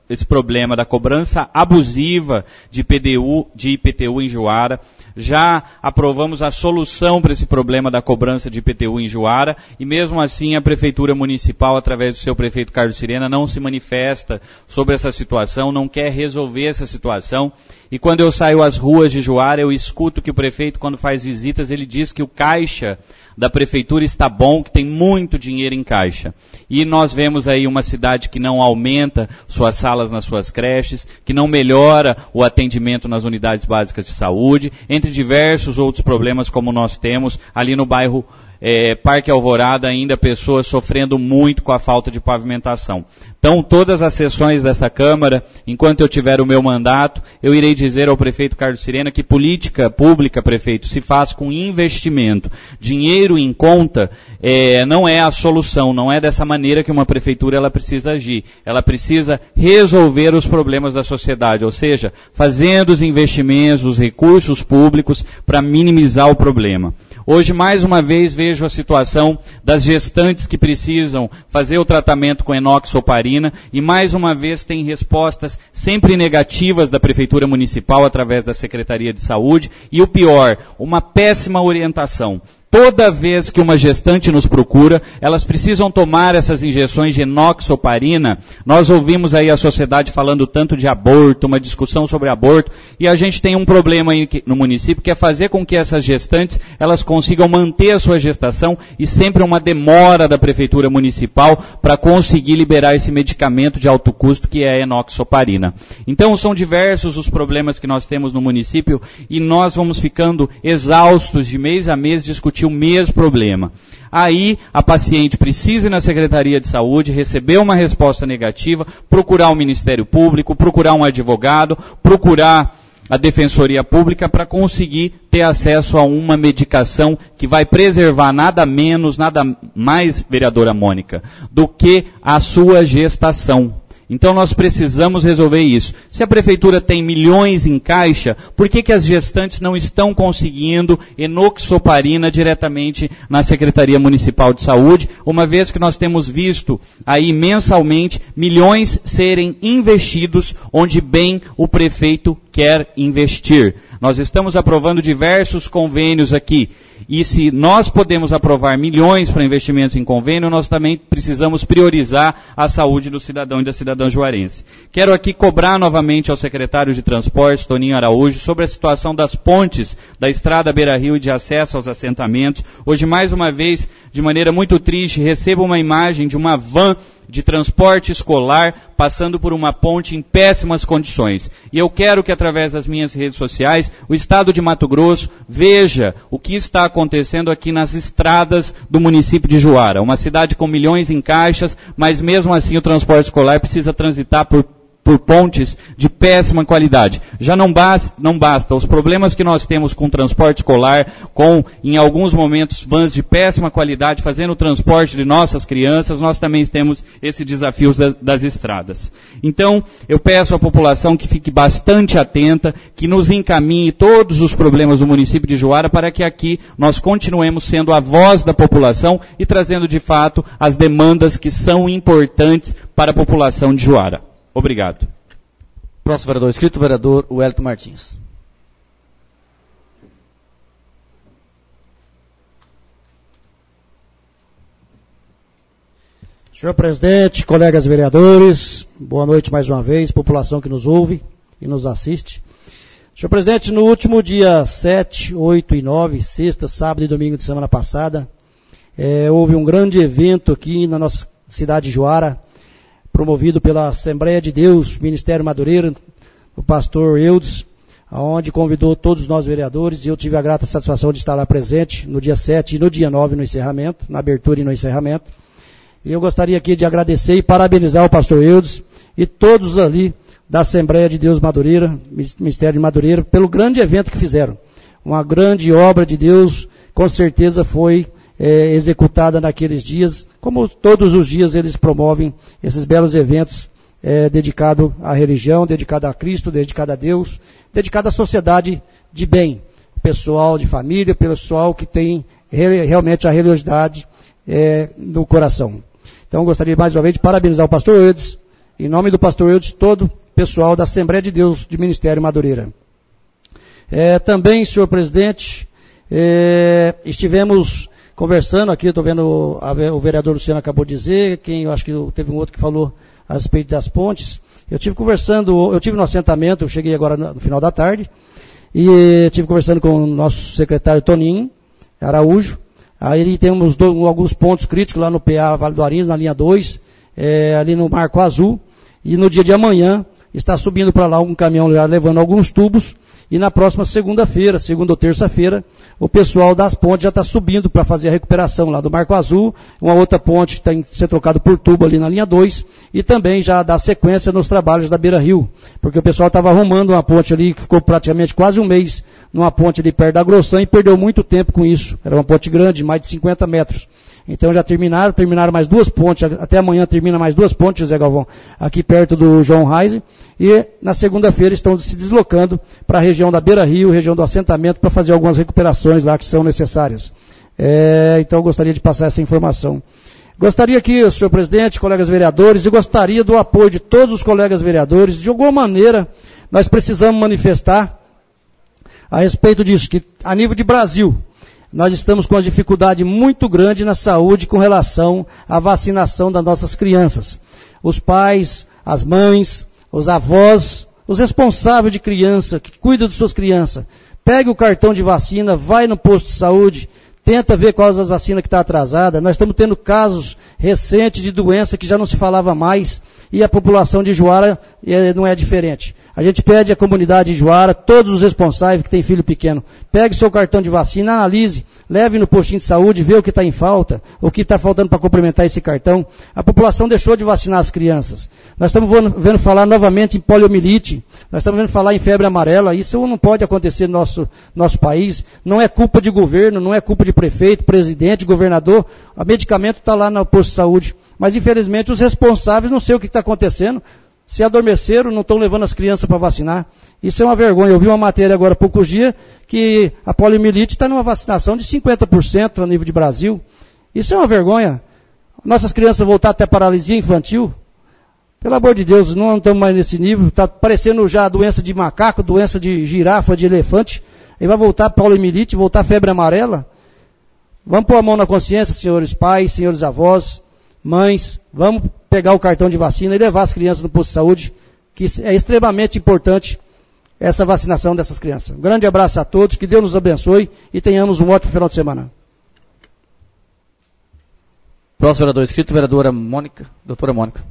esse problema da cobrança abusiva de IPTU em Juara. Já aprovamos a solução para esse problema da cobrança de IPTU em Juara e mesmo assim a Prefeitura Municipal, através do seu prefeito Carlos Sirena, não se manifesta sobre essa situação, não quer resolver essa situação. E quando eu saio às ruas de Juara, eu escuto que o prefeito, quando faz visitas, ele diz que o caixa da prefeitura está bom, que tem muito dinheiro em caixa. E nós vemos aí uma cidade que não aumenta suas salas nas suas creches, que não melhora o atendimento nas unidades básicas de saúde, entre diversos outros problemas como nós temos ali no bairro Parque Alvorada, ainda pessoas sofrendo muito com a falta de pavimentação. Então, todas as sessões dessa Câmara, enquanto eu tiver o meu mandato, eu irei dizer ao prefeito Carlos Sirena que política pública, prefeito, se faz com investimento. Dinheiro em conta não é a solução, não é dessa maneira que uma prefeitura ela precisa agir. Ela precisa resolver os problemas da sociedade, ou seja, fazendo os investimentos, os recursos públicos para minimizar o problema. Hoje, mais uma vez, vejo a situação das gestantes que precisam fazer o tratamento com enoxaparina e, mais uma vez, tem respostas sempre negativas da Prefeitura Municipal através da Secretaria de Saúde e, o pior, uma péssima orientação. Toda vez que uma gestante nos procura, elas precisam tomar essas injeções de enoxaparina. Nós ouvimos aí a sociedade falando tanto de aborto, uma discussão sobre aborto, e a gente tem um problema aí no município, que é fazer com que essas gestantes, elas consigam manter a sua gestação, e sempre uma demora da Prefeitura Municipal para conseguir liberar esse medicamento de alto custo, que é a enoxaparina. Então, são diversos os problemas que nós temos no município, e nós vamos ficando exaustos de mês a mês discutindo o mesmo problema. Aí, a paciente precisa ir na Secretaria de Saúde, receber uma resposta negativa, procurar o Ministério Público, procurar um advogado, procurar a Defensoria Pública para conseguir ter acesso a uma medicação que vai preservar nada menos, nada mais, vereadora Mônica, do que a sua gestação. Então nós precisamos resolver isso. Se a prefeitura tem milhões em caixa, por que as gestantes não estão conseguindo enoxaparina diretamente na Secretaria Municipal de Saúde, uma vez que nós temos visto aí mensalmente milhões serem investidos onde bem o prefeito quer investir. Nós estamos aprovando diversos convênios aqui. E se nós podemos aprovar milhões para investimentos em convênio, nós também precisamos priorizar a saúde do cidadão e da cidadã juarense. Quero aqui cobrar novamente ao secretário de Transportes, Toninho Araújo, sobre a situação das pontes da Estrada Beira-Rio e de acesso aos assentamentos. Hoje, mais uma vez, de maneira muito triste, recebo uma imagem de uma van de transporte escolar passando por uma ponte em péssimas condições. E eu quero que, através das minhas redes sociais, o Estado de Mato Grosso veja o que está acontecendo aqui nas estradas do município de Juara. Uma cidade com milhões em caixas, mas mesmo assim o transporte escolar precisa transitar por pontes de péssima qualidade. Já não basta os problemas que nós temos com o transporte escolar, com, em alguns momentos, vans de péssima qualidade, fazendo o transporte de nossas crianças, nós também temos esse desafio das estradas. Então, eu peço à população que fique bastante atenta, que nos encaminhe todos os problemas do município de Juara, para que aqui nós continuemos sendo a voz da população e trazendo, de fato, as demandas que são importantes para a população de Juara. Obrigado. Próximo vereador inscrito, vereador Wellington Martins. Senhor presidente, colegas vereadores, boa noite mais uma vez, população que nos ouve e nos assiste. Senhor presidente, no último dia 7, 8 e 9, sexta, sábado e domingo de semana passada, houve um grande evento aqui na nossa cidade de Juara, promovido pela Assembleia de Deus, Ministério Madureira, o pastor Eudes, onde convidou todos nós vereadores, e eu tive a grata satisfação de estar lá presente no dia 7 e no dia 9 no encerramento, na abertura e no encerramento. E eu gostaria aqui de agradecer e parabenizar o pastor Eudes e todos ali da Assembleia de Deus Madureira, Ministério de Madureira, pelo grande evento que fizeram. Uma grande obra de Deus, com certeza foi executada naqueles dias, como todos os dias eles promovem esses belos eventos dedicados à religião, dedicados a Cristo, dedicados a Deus, dedicados à sociedade de bem, pessoal de família, pessoal que tem realmente a religiosidade no coração. Então, gostaria mais uma vez de parabenizar o pastor Eudes em nome do pastor Eudes, todo o pessoal da Assembleia de Deus de Ministério Madureira. Também, senhor presidente, estivemos conversando aqui, estou vendo o vereador Luciano acabou de dizer, eu acho que teve um outro que falou a respeito das pontes. Eu tive no assentamento, eu cheguei agora no final da tarde, e estive conversando com o nosso secretário Toninho Araújo. Aí temos alguns pontos críticos lá no PA Vale do Arinos, na linha 2, ali no Marco Azul, e no dia de amanhã está subindo para lá um caminhão já levando alguns tubos, e na próxima segunda ou terça-feira, o pessoal das pontes já está subindo para fazer a recuperação lá do Marco Azul, uma outra ponte que tem que ser trocada por tubo ali na linha 2, e também já dá sequência nos trabalhos da Beira Rio, porque o pessoal estava arrumando uma ponte ali, que ficou praticamente quase um mês numa ponte ali perto da Grossan, e perdeu muito tempo com isso. Era uma ponte grande, mais de 50 metros. Então já terminaram mais 2 pontes, até amanhã termina mais 2 pontes, José Galvão, aqui perto do João Reis, e na segunda-feira estão se deslocando para a região da Beira Rio, região do assentamento, para fazer algumas recuperações lá que são necessárias. Então eu gostaria de passar essa informação. Gostaria aqui, senhor presidente, colegas vereadores, eu gostaria do apoio de todos os colegas vereadores. De alguma maneira, nós precisamos manifestar a respeito disso, que a nível de Brasil, nós estamos com uma dificuldade muito grande na saúde com relação à vacinação das nossas crianças. Os pais, as mães, os avós, os responsáveis de criança, que cuidam de suas crianças, pegue o cartão de vacina, vai no posto de saúde, tenta ver quais as vacinas que está atrasada. Nós estamos tendo casos recentes de doença que já não se falava mais, e a população de Juara não é diferente. A gente pede à comunidade de Juara, todos os responsáveis que têm filho pequeno, pegue seu cartão de vacina, analise, leve no postinho de saúde, vê o que está em falta, o que está faltando para complementar esse cartão. A população deixou de vacinar as crianças. Nós estamos vendo falar novamente em poliomielite, nós estamos vendo falar em febre amarela. Isso não pode acontecer no nosso país. Não é culpa de governo, não é culpa de prefeito, presidente, governador. O medicamento está lá no posto de saúde. Mas, infelizmente, os responsáveis não sei o que está acontecendo. Se adormeceram, não estão levando as crianças para vacinar. Isso é uma vergonha. Eu vi uma matéria agora há poucos dias que a poliomielite está numa vacinação de 50% a nível de Brasil. Isso é uma vergonha. Nossas crianças voltar até paralisia infantil. Pelo amor de Deus, não estamos mais nesse nível. Está parecendo já doença de macaco, doença de girafa, de elefante. E vai voltar poliomielite, voltar febre amarela. Vamos pôr a mão na consciência, senhores pais, senhores avós, mães, vamos pegar o cartão de vacina e levar as crianças no posto de saúde, que é extremamente importante essa vacinação dessas crianças. Um grande abraço a todos, que Deus nos abençoe e tenhamos um ótimo final de semana. Próximo vereador inscrito, vereadora Mônica, doutora Mônica.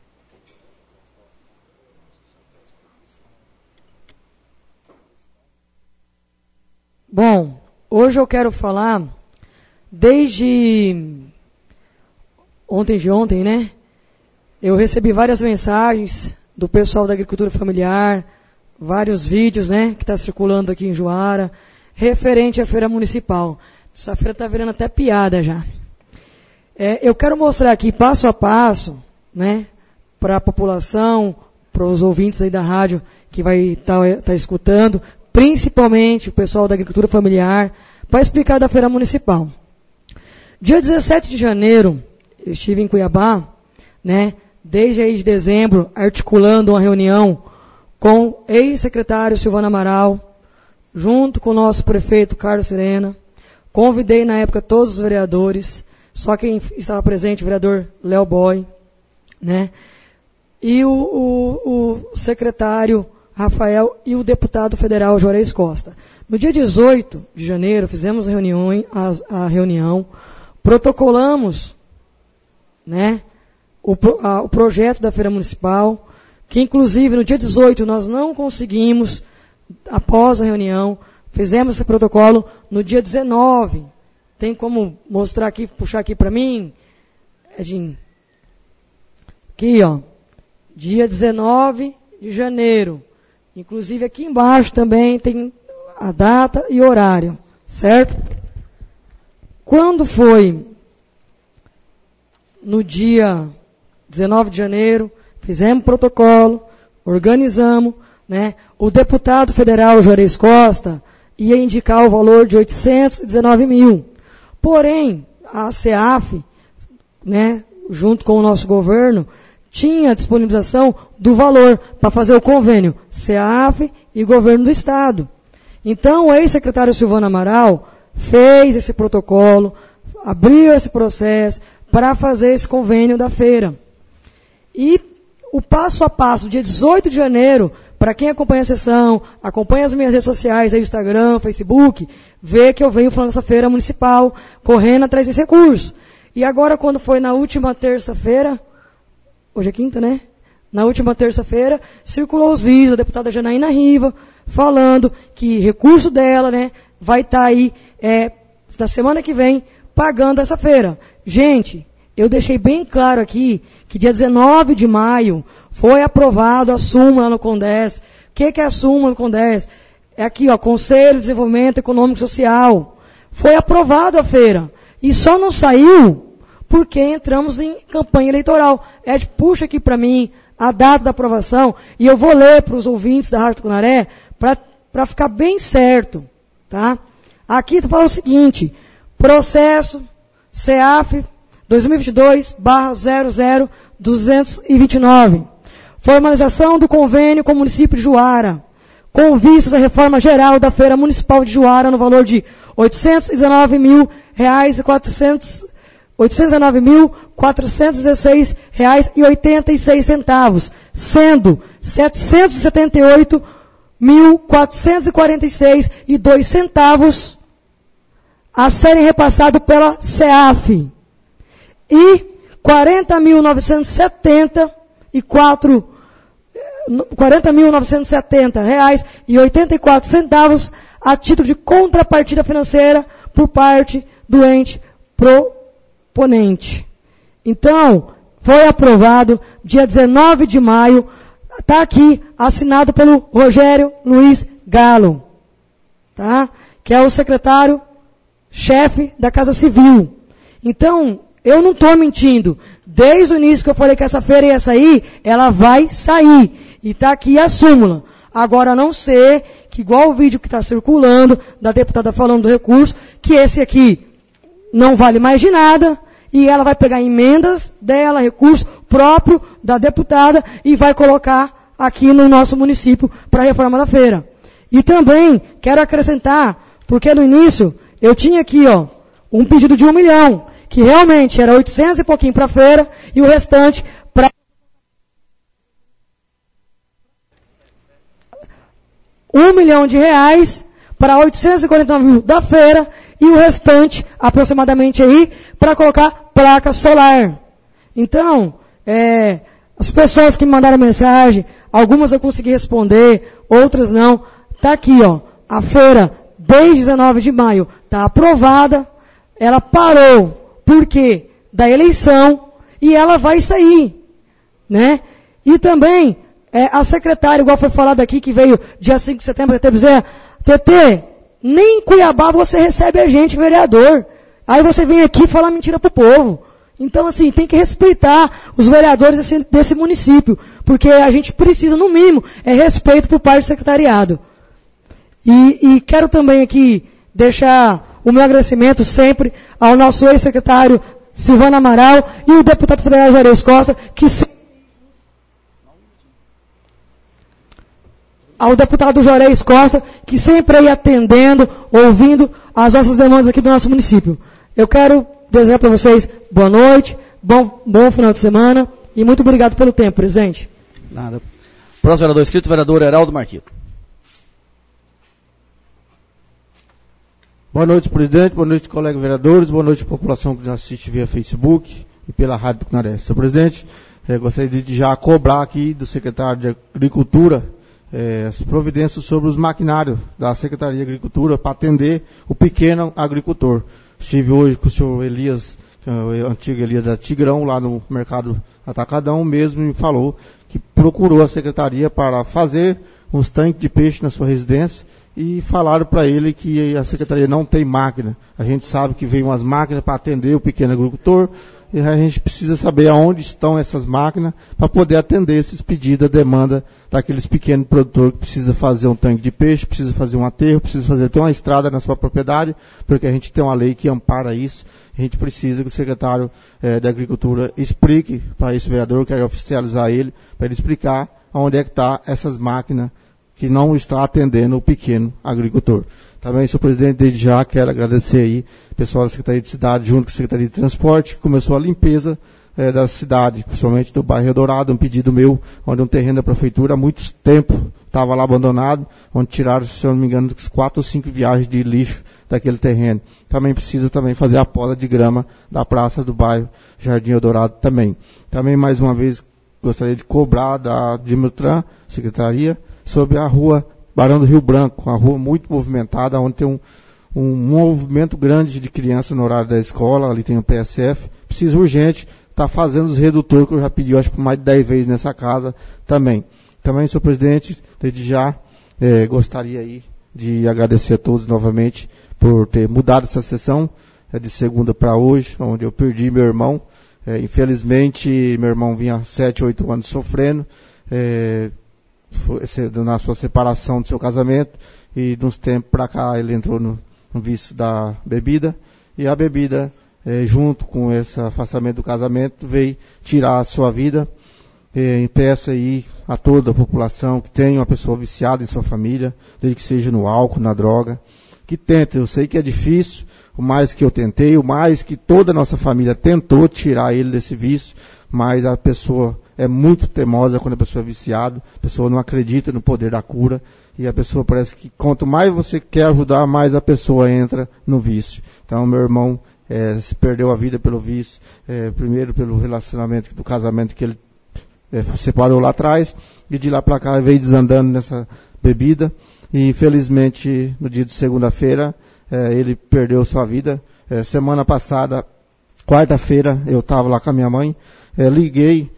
Bom, hoje eu quero falar, desde ontem, né? Eu recebi várias mensagens do pessoal da agricultura familiar, vários vídeos, né, que está circulando aqui em Juara, referente à feira municipal. Essa feira está virando até piada já. Eu quero mostrar aqui passo a passo, né, para a população, para os ouvintes aí da rádio que vai estar escutando, principalmente o pessoal da agricultura familiar, para explicar da feira municipal. Dia 17 de janeiro, eu estive em Cuiabá, né, desde aí de dezembro, articulando uma reunião com o ex-secretário Silvano Amaral, junto com o nosso prefeito Carlos Serena. Convidei na época todos os vereadores, só quem estava presente, o vereador Léo Boy, né, e o secretário Rafael e o deputado federal Juarez Costa. No dia 18 de janeiro, fizemos a reunião, protocolamos, né, o projeto da feira municipal, que inclusive no dia 18 nós não conseguimos, após a reunião, fizemos esse protocolo no dia 19. Tem como mostrar aqui, puxar aqui para mim, Edinho? Aqui, ó, dia 19 de janeiro. Inclusive aqui embaixo também tem a data e horário, certo? Quando foi no dia 19 de janeiro, fizemos protocolo, organizamos, né? O deputado federal Juarez Costa ia indicar o valor de 819 mil. Porém, a CEAF, né, junto com o nosso governo, tinha disponibilização do valor para fazer o convênio CEAF e governo do Estado. Então, o ex-secretário Silvano Amaral fez esse protocolo, abriu esse processo para fazer esse convênio da feira. E o passo a passo, dia 18 de janeiro, para quem acompanha a sessão, acompanha as minhas redes sociais, aí Instagram, Facebook, vê que eu venho falando dessa feira municipal, correndo atrás desse recurso. E agora, quando foi na última terça-feira, hoje é quinta, né? Na última terça-feira, circulou os vídeos da deputada Janaína Riva, falando que recurso dela, né, vai estar aí, na semana que vem, pagando essa feira. Gente, eu deixei bem claro aqui que dia 19 de maio foi aprovado a súmula no CONDES. O que é a súmula no CONDES? É aqui, ó, Conselho de Desenvolvimento Econômico e Social. Foi aprovado a feira. E só não saiu porque entramos em campanha eleitoral. Ed, puxa aqui para mim a data da aprovação e eu vou ler para os ouvintes da Rádio Tucunaré para ficar bem certo. Tá? Aqui tu fala o seguinte, processo CEAF 2022/00229. Formalização do convênio com o município de Juara, com vistas à reforma geral da Feira Municipal de Juara no valor de R$ 819.416,86, sendo R$ 778.446,02 a serem repassados pela CEAF e R$ 40.970,84 a título de contrapartida financeira por parte do ente proponente. Então, foi aprovado dia 19 de maio, está aqui, assinado pelo Rogério Luiz Galo, tá? Que é o secretário-chefe da Casa Civil. Então, eu não estou mentindo. Desde o início que eu falei que essa feira ia sair, ela vai sair. E está aqui a súmula. Agora, a não ser que, igual o vídeo que está circulando, da deputada falando do recurso, que esse aqui não vale mais de nada, e ela vai pegar emendas dela, recurso próprio da deputada, e vai colocar aqui no nosso município para a reforma da feira. E também quero acrescentar, porque no início eu tinha aqui, ó, um pedido de 1 milhão, que realmente era 800 e pouquinho para a feira, e o restante para R$ 1 milhão para 849 mil da feira, e o restante, aproximadamente aí, para colocar placa solar. Então, as pessoas que me mandaram mensagem, algumas eu consegui responder, outras não. Está aqui, ó, a feira, desde 19 de maio, está aprovada, ela parou. Por quê? Da eleição, e ela vai sair, né? E também, a secretária, igual foi falado aqui, que veio dia 5 de setembro, TT Bezerra, TT, nem em Cuiabá você recebe a gente, vereador. Aí você vem aqui falar mentira pro povo. Então, assim, tem que respeitar os vereadores desse município, porque a gente precisa, no mínimo, respeito por parte do secretariado. E quero também aqui deixar o meu agradecimento sempre ao nosso ex-secretário Silvano Amaral e o deputado federal Juarez Costa, ao deputado Juarez Costa, que sempre aí atendendo, ouvindo as nossas demandas aqui do nosso município. Eu quero desejar para vocês boa noite, bom final de semana e muito obrigado pelo tempo, presidente. Nada. Próximo vereador inscrito, vereador Heraldo Marquito. Boa noite, presidente. Boa noite, colegas vereadores. Boa noite, população que nos assiste via Facebook e pela Rádio Tucunaré. Senhor presidente, gostaria de já cobrar aqui do secretário de Agricultura as providências sobre os maquinários da Secretaria de Agricultura para atender o pequeno agricultor. Estive hoje com o senhor Elias, que é o antigo Elias da Tigrão, lá no Mercado Atacadão, mesmo me falou que procurou a Secretaria para fazer uns tanques de peixe na sua residência, e falaram para ele que a Secretaria não tem máquina. A gente sabe que veio umas máquinas para atender o pequeno agricultor, e a gente precisa saber aonde estão essas máquinas para poder atender esses pedidos, a demanda daqueles pequenos produtores que precisa fazer um tanque de peixe, precisa fazer um aterro, precisa fazer até uma estrada na sua propriedade, porque a gente tem uma lei que ampara isso. A gente precisa que o secretário da Agricultura explique para esse vereador, quero oficializar ele, para ele explicar onde é que está essas máquinas que não está atendendo o pequeno agricultor. Também, senhor presidente, desde já quero agradecer aí o pessoal da Secretaria de Cidade, junto com a Secretaria de Transporte, que começou a limpeza da cidade, principalmente do bairro Eldorado, um pedido meu, onde um terreno da prefeitura há muito tempo estava lá abandonado, onde tiraram, se eu não me engano, 4 ou 5 viagens de lixo daquele terreno. Também precisa também fazer a poda de grama da praça do bairro Jardim Eldorado também. Também, mais uma vez, gostaria de cobrar da Dimutran, Secretaria, sobre a rua Barão do Rio Branco, uma rua muito movimentada, onde tem um movimento grande de crianças no horário da escola, ali tem o PSF, precisa urgente estar fazendo os redutores, que eu já pedi, acho que mais de 10 vezes nessa casa também. Também, senhor presidente, desde já gostaria aí de agradecer a todos novamente por ter mudado essa sessão, de segunda para hoje, onde eu perdi meu irmão. Infelizmente, meu irmão vinha há 7, 8 anos sofrendo, na sua separação do seu casamento, e de uns tempos para cá ele entrou no vício da bebida, e a bebida, junto com esse afastamento do casamento, veio tirar a sua vida. E peço aí a toda a população que tem uma pessoa viciada em sua família, desde que seja no álcool, na droga, que tente. Eu sei que é difícil, o mais que eu tentei, o mais que toda a nossa família tentou tirar ele desse vício, mas a pessoa é muito teimosa quando a pessoa é viciada, a pessoa não acredita no poder da cura, e a pessoa parece que quanto mais você quer ajudar, mais a pessoa entra no vício. Então, meu irmão se perdeu a vida pelo vício, primeiro pelo relacionamento do casamento que ele separou lá atrás, e de lá para cá veio desandando nessa bebida, e infelizmente no dia de segunda-feira ele perdeu sua vida. Semana passada, quarta-feira, eu estava lá com a minha mãe, liguei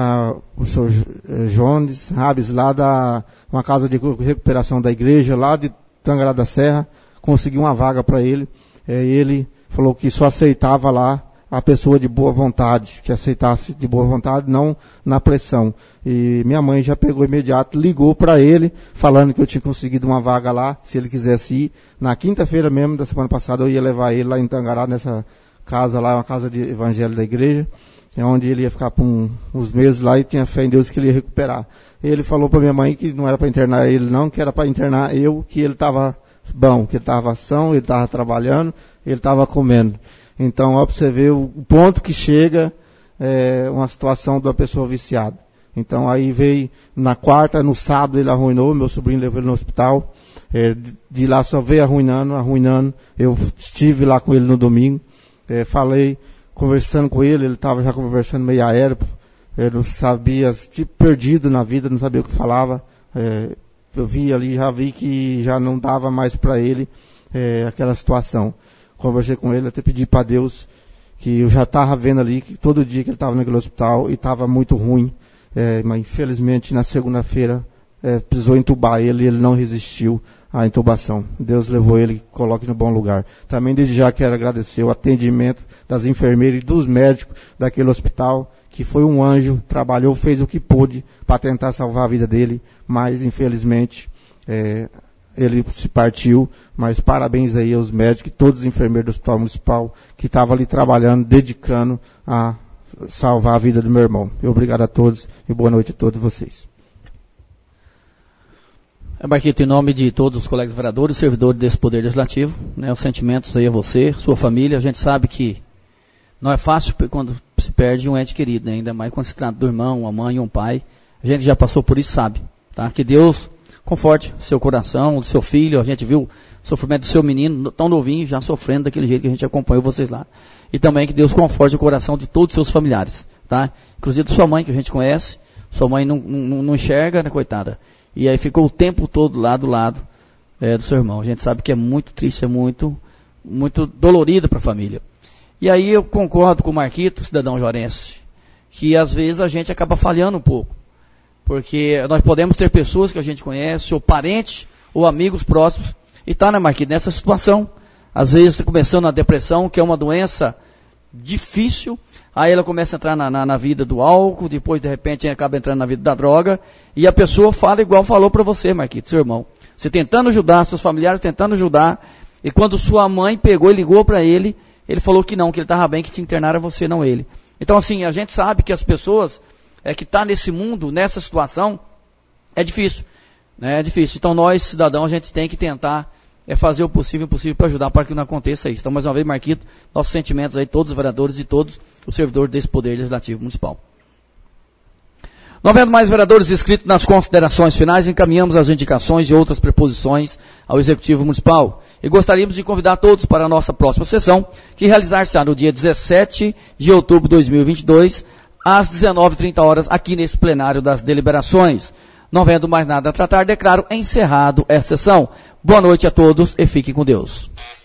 o senhor Jones Rabes, lá da uma casa de recuperação da igreja, lá de Tangará da Serra, consegui uma vaga para ele, ele falou que só aceitava lá a pessoa de boa vontade, que aceitasse de boa vontade, não na pressão. E minha mãe já pegou imediato, ligou para ele, falando que eu tinha conseguido uma vaga lá, se ele quisesse ir. Na quinta-feira mesmo, da semana passada, eu ia levar ele lá em Tangará, nessa casa lá, uma casa de evangelho da igreja, onde ele ia ficar por uns meses lá e tinha fé em Deus que ele ia recuperar. Ele falou para minha mãe que não era para internar ele não, que era para internar eu, que ele estava bom, que ele estava ação, ele estava trabalhando, ele estava comendo. Então, ó, para você ver o ponto que chega uma situação da pessoa viciada. Então, aí veio na quarta, no sábado ele arruinou, meu sobrinho levou ele no hospital, de lá só veio arruinando. Eu estive lá com ele no domingo, falei, conversando com ele estava já conversando meio aéreo, ele não sabia, tipo perdido na vida, não sabia o que falava. Eu vi ali, já vi que já não dava mais para ele aquela situação. Conversei com ele, até pedi para Deus, que eu já estava vendo ali, que todo dia que ele estava naquele hospital, e estava muito ruim, mas infelizmente na segunda-feira precisou entubar ele, e ele não resistiu à intubação. Deus levou ele, coloque no bom lugar. Também desde já quero agradecer o atendimento das enfermeiras e dos médicos daquele hospital, que foi um anjo, trabalhou, fez o que pôde para tentar salvar a vida dele, mas infelizmente ele se partiu, mas parabéns aí aos médicos e todos os enfermeiros do Hospital Municipal que estavam ali trabalhando, dedicando a salvar a vida do meu irmão. Obrigado a todos e boa noite a todos vocês. Marquito, em nome de todos os colegas vereadores e servidores desse Poder Legislativo, os sentimentos aí a você, sua família. A gente sabe que não é fácil quando se perde um ente querido, ainda mais quando se trata do irmão, uma mãe, um pai. A gente já passou por isso, sabe, tá? Que Deus conforte o seu coração, o seu filho. A gente viu o sofrimento do seu menino, tão novinho, já sofrendo daquele jeito que a gente acompanhou vocês lá. E também que Deus conforte o coração de todos os seus familiares, tá? Inclusive da sua mãe, que a gente conhece. Sua mãe não enxerga, né, coitada? E aí ficou o tempo todo lá do lado do seu irmão. A gente sabe que é muito triste, é muito, muito dolorido para a família. E aí eu concordo com o Marquito, cidadão jorense, que às vezes a gente acaba falhando um pouco. Porque nós podemos ter pessoas que a gente conhece, ou parentes, ou amigos próximos, e está, né, Marquito, nessa situação. Às vezes começando a depressão, que é uma doença difícil, aí ela começa a entrar na vida do álcool, depois de repente acaba entrando na vida da droga, e a pessoa fala igual falou para você, Marquito, seu irmão. Você tentando ajudar, seus familiares tentando ajudar, e quando sua mãe pegou e ligou para ele, ele falou que não, que ele estava bem, que te internara você, não ele. Então assim, a gente sabe que as pessoas que estão nesse mundo, nessa situação, é difícil, né? É difícil. Então nós, cidadãos, a gente tem que tentar fazer o possível e impossível para ajudar para que não aconteça isso. Então, mais uma vez, Marquito, nossos sentimentos aí, todos os vereadores e todos os servidores desse Poder Legislativo Municipal. Não havendo mais vereadores inscritos nas considerações finais, encaminhamos as indicações e outras preposições ao Executivo Municipal. E gostaríamos de convidar todos para a nossa próxima sessão, que realizar-se-á no dia 17 de outubro de 2022, às 19h30, aqui nesse plenário das deliberações. Não havendo mais nada a tratar, declaro encerrado essa sessão. Boa noite a todos e fiquem com Deus.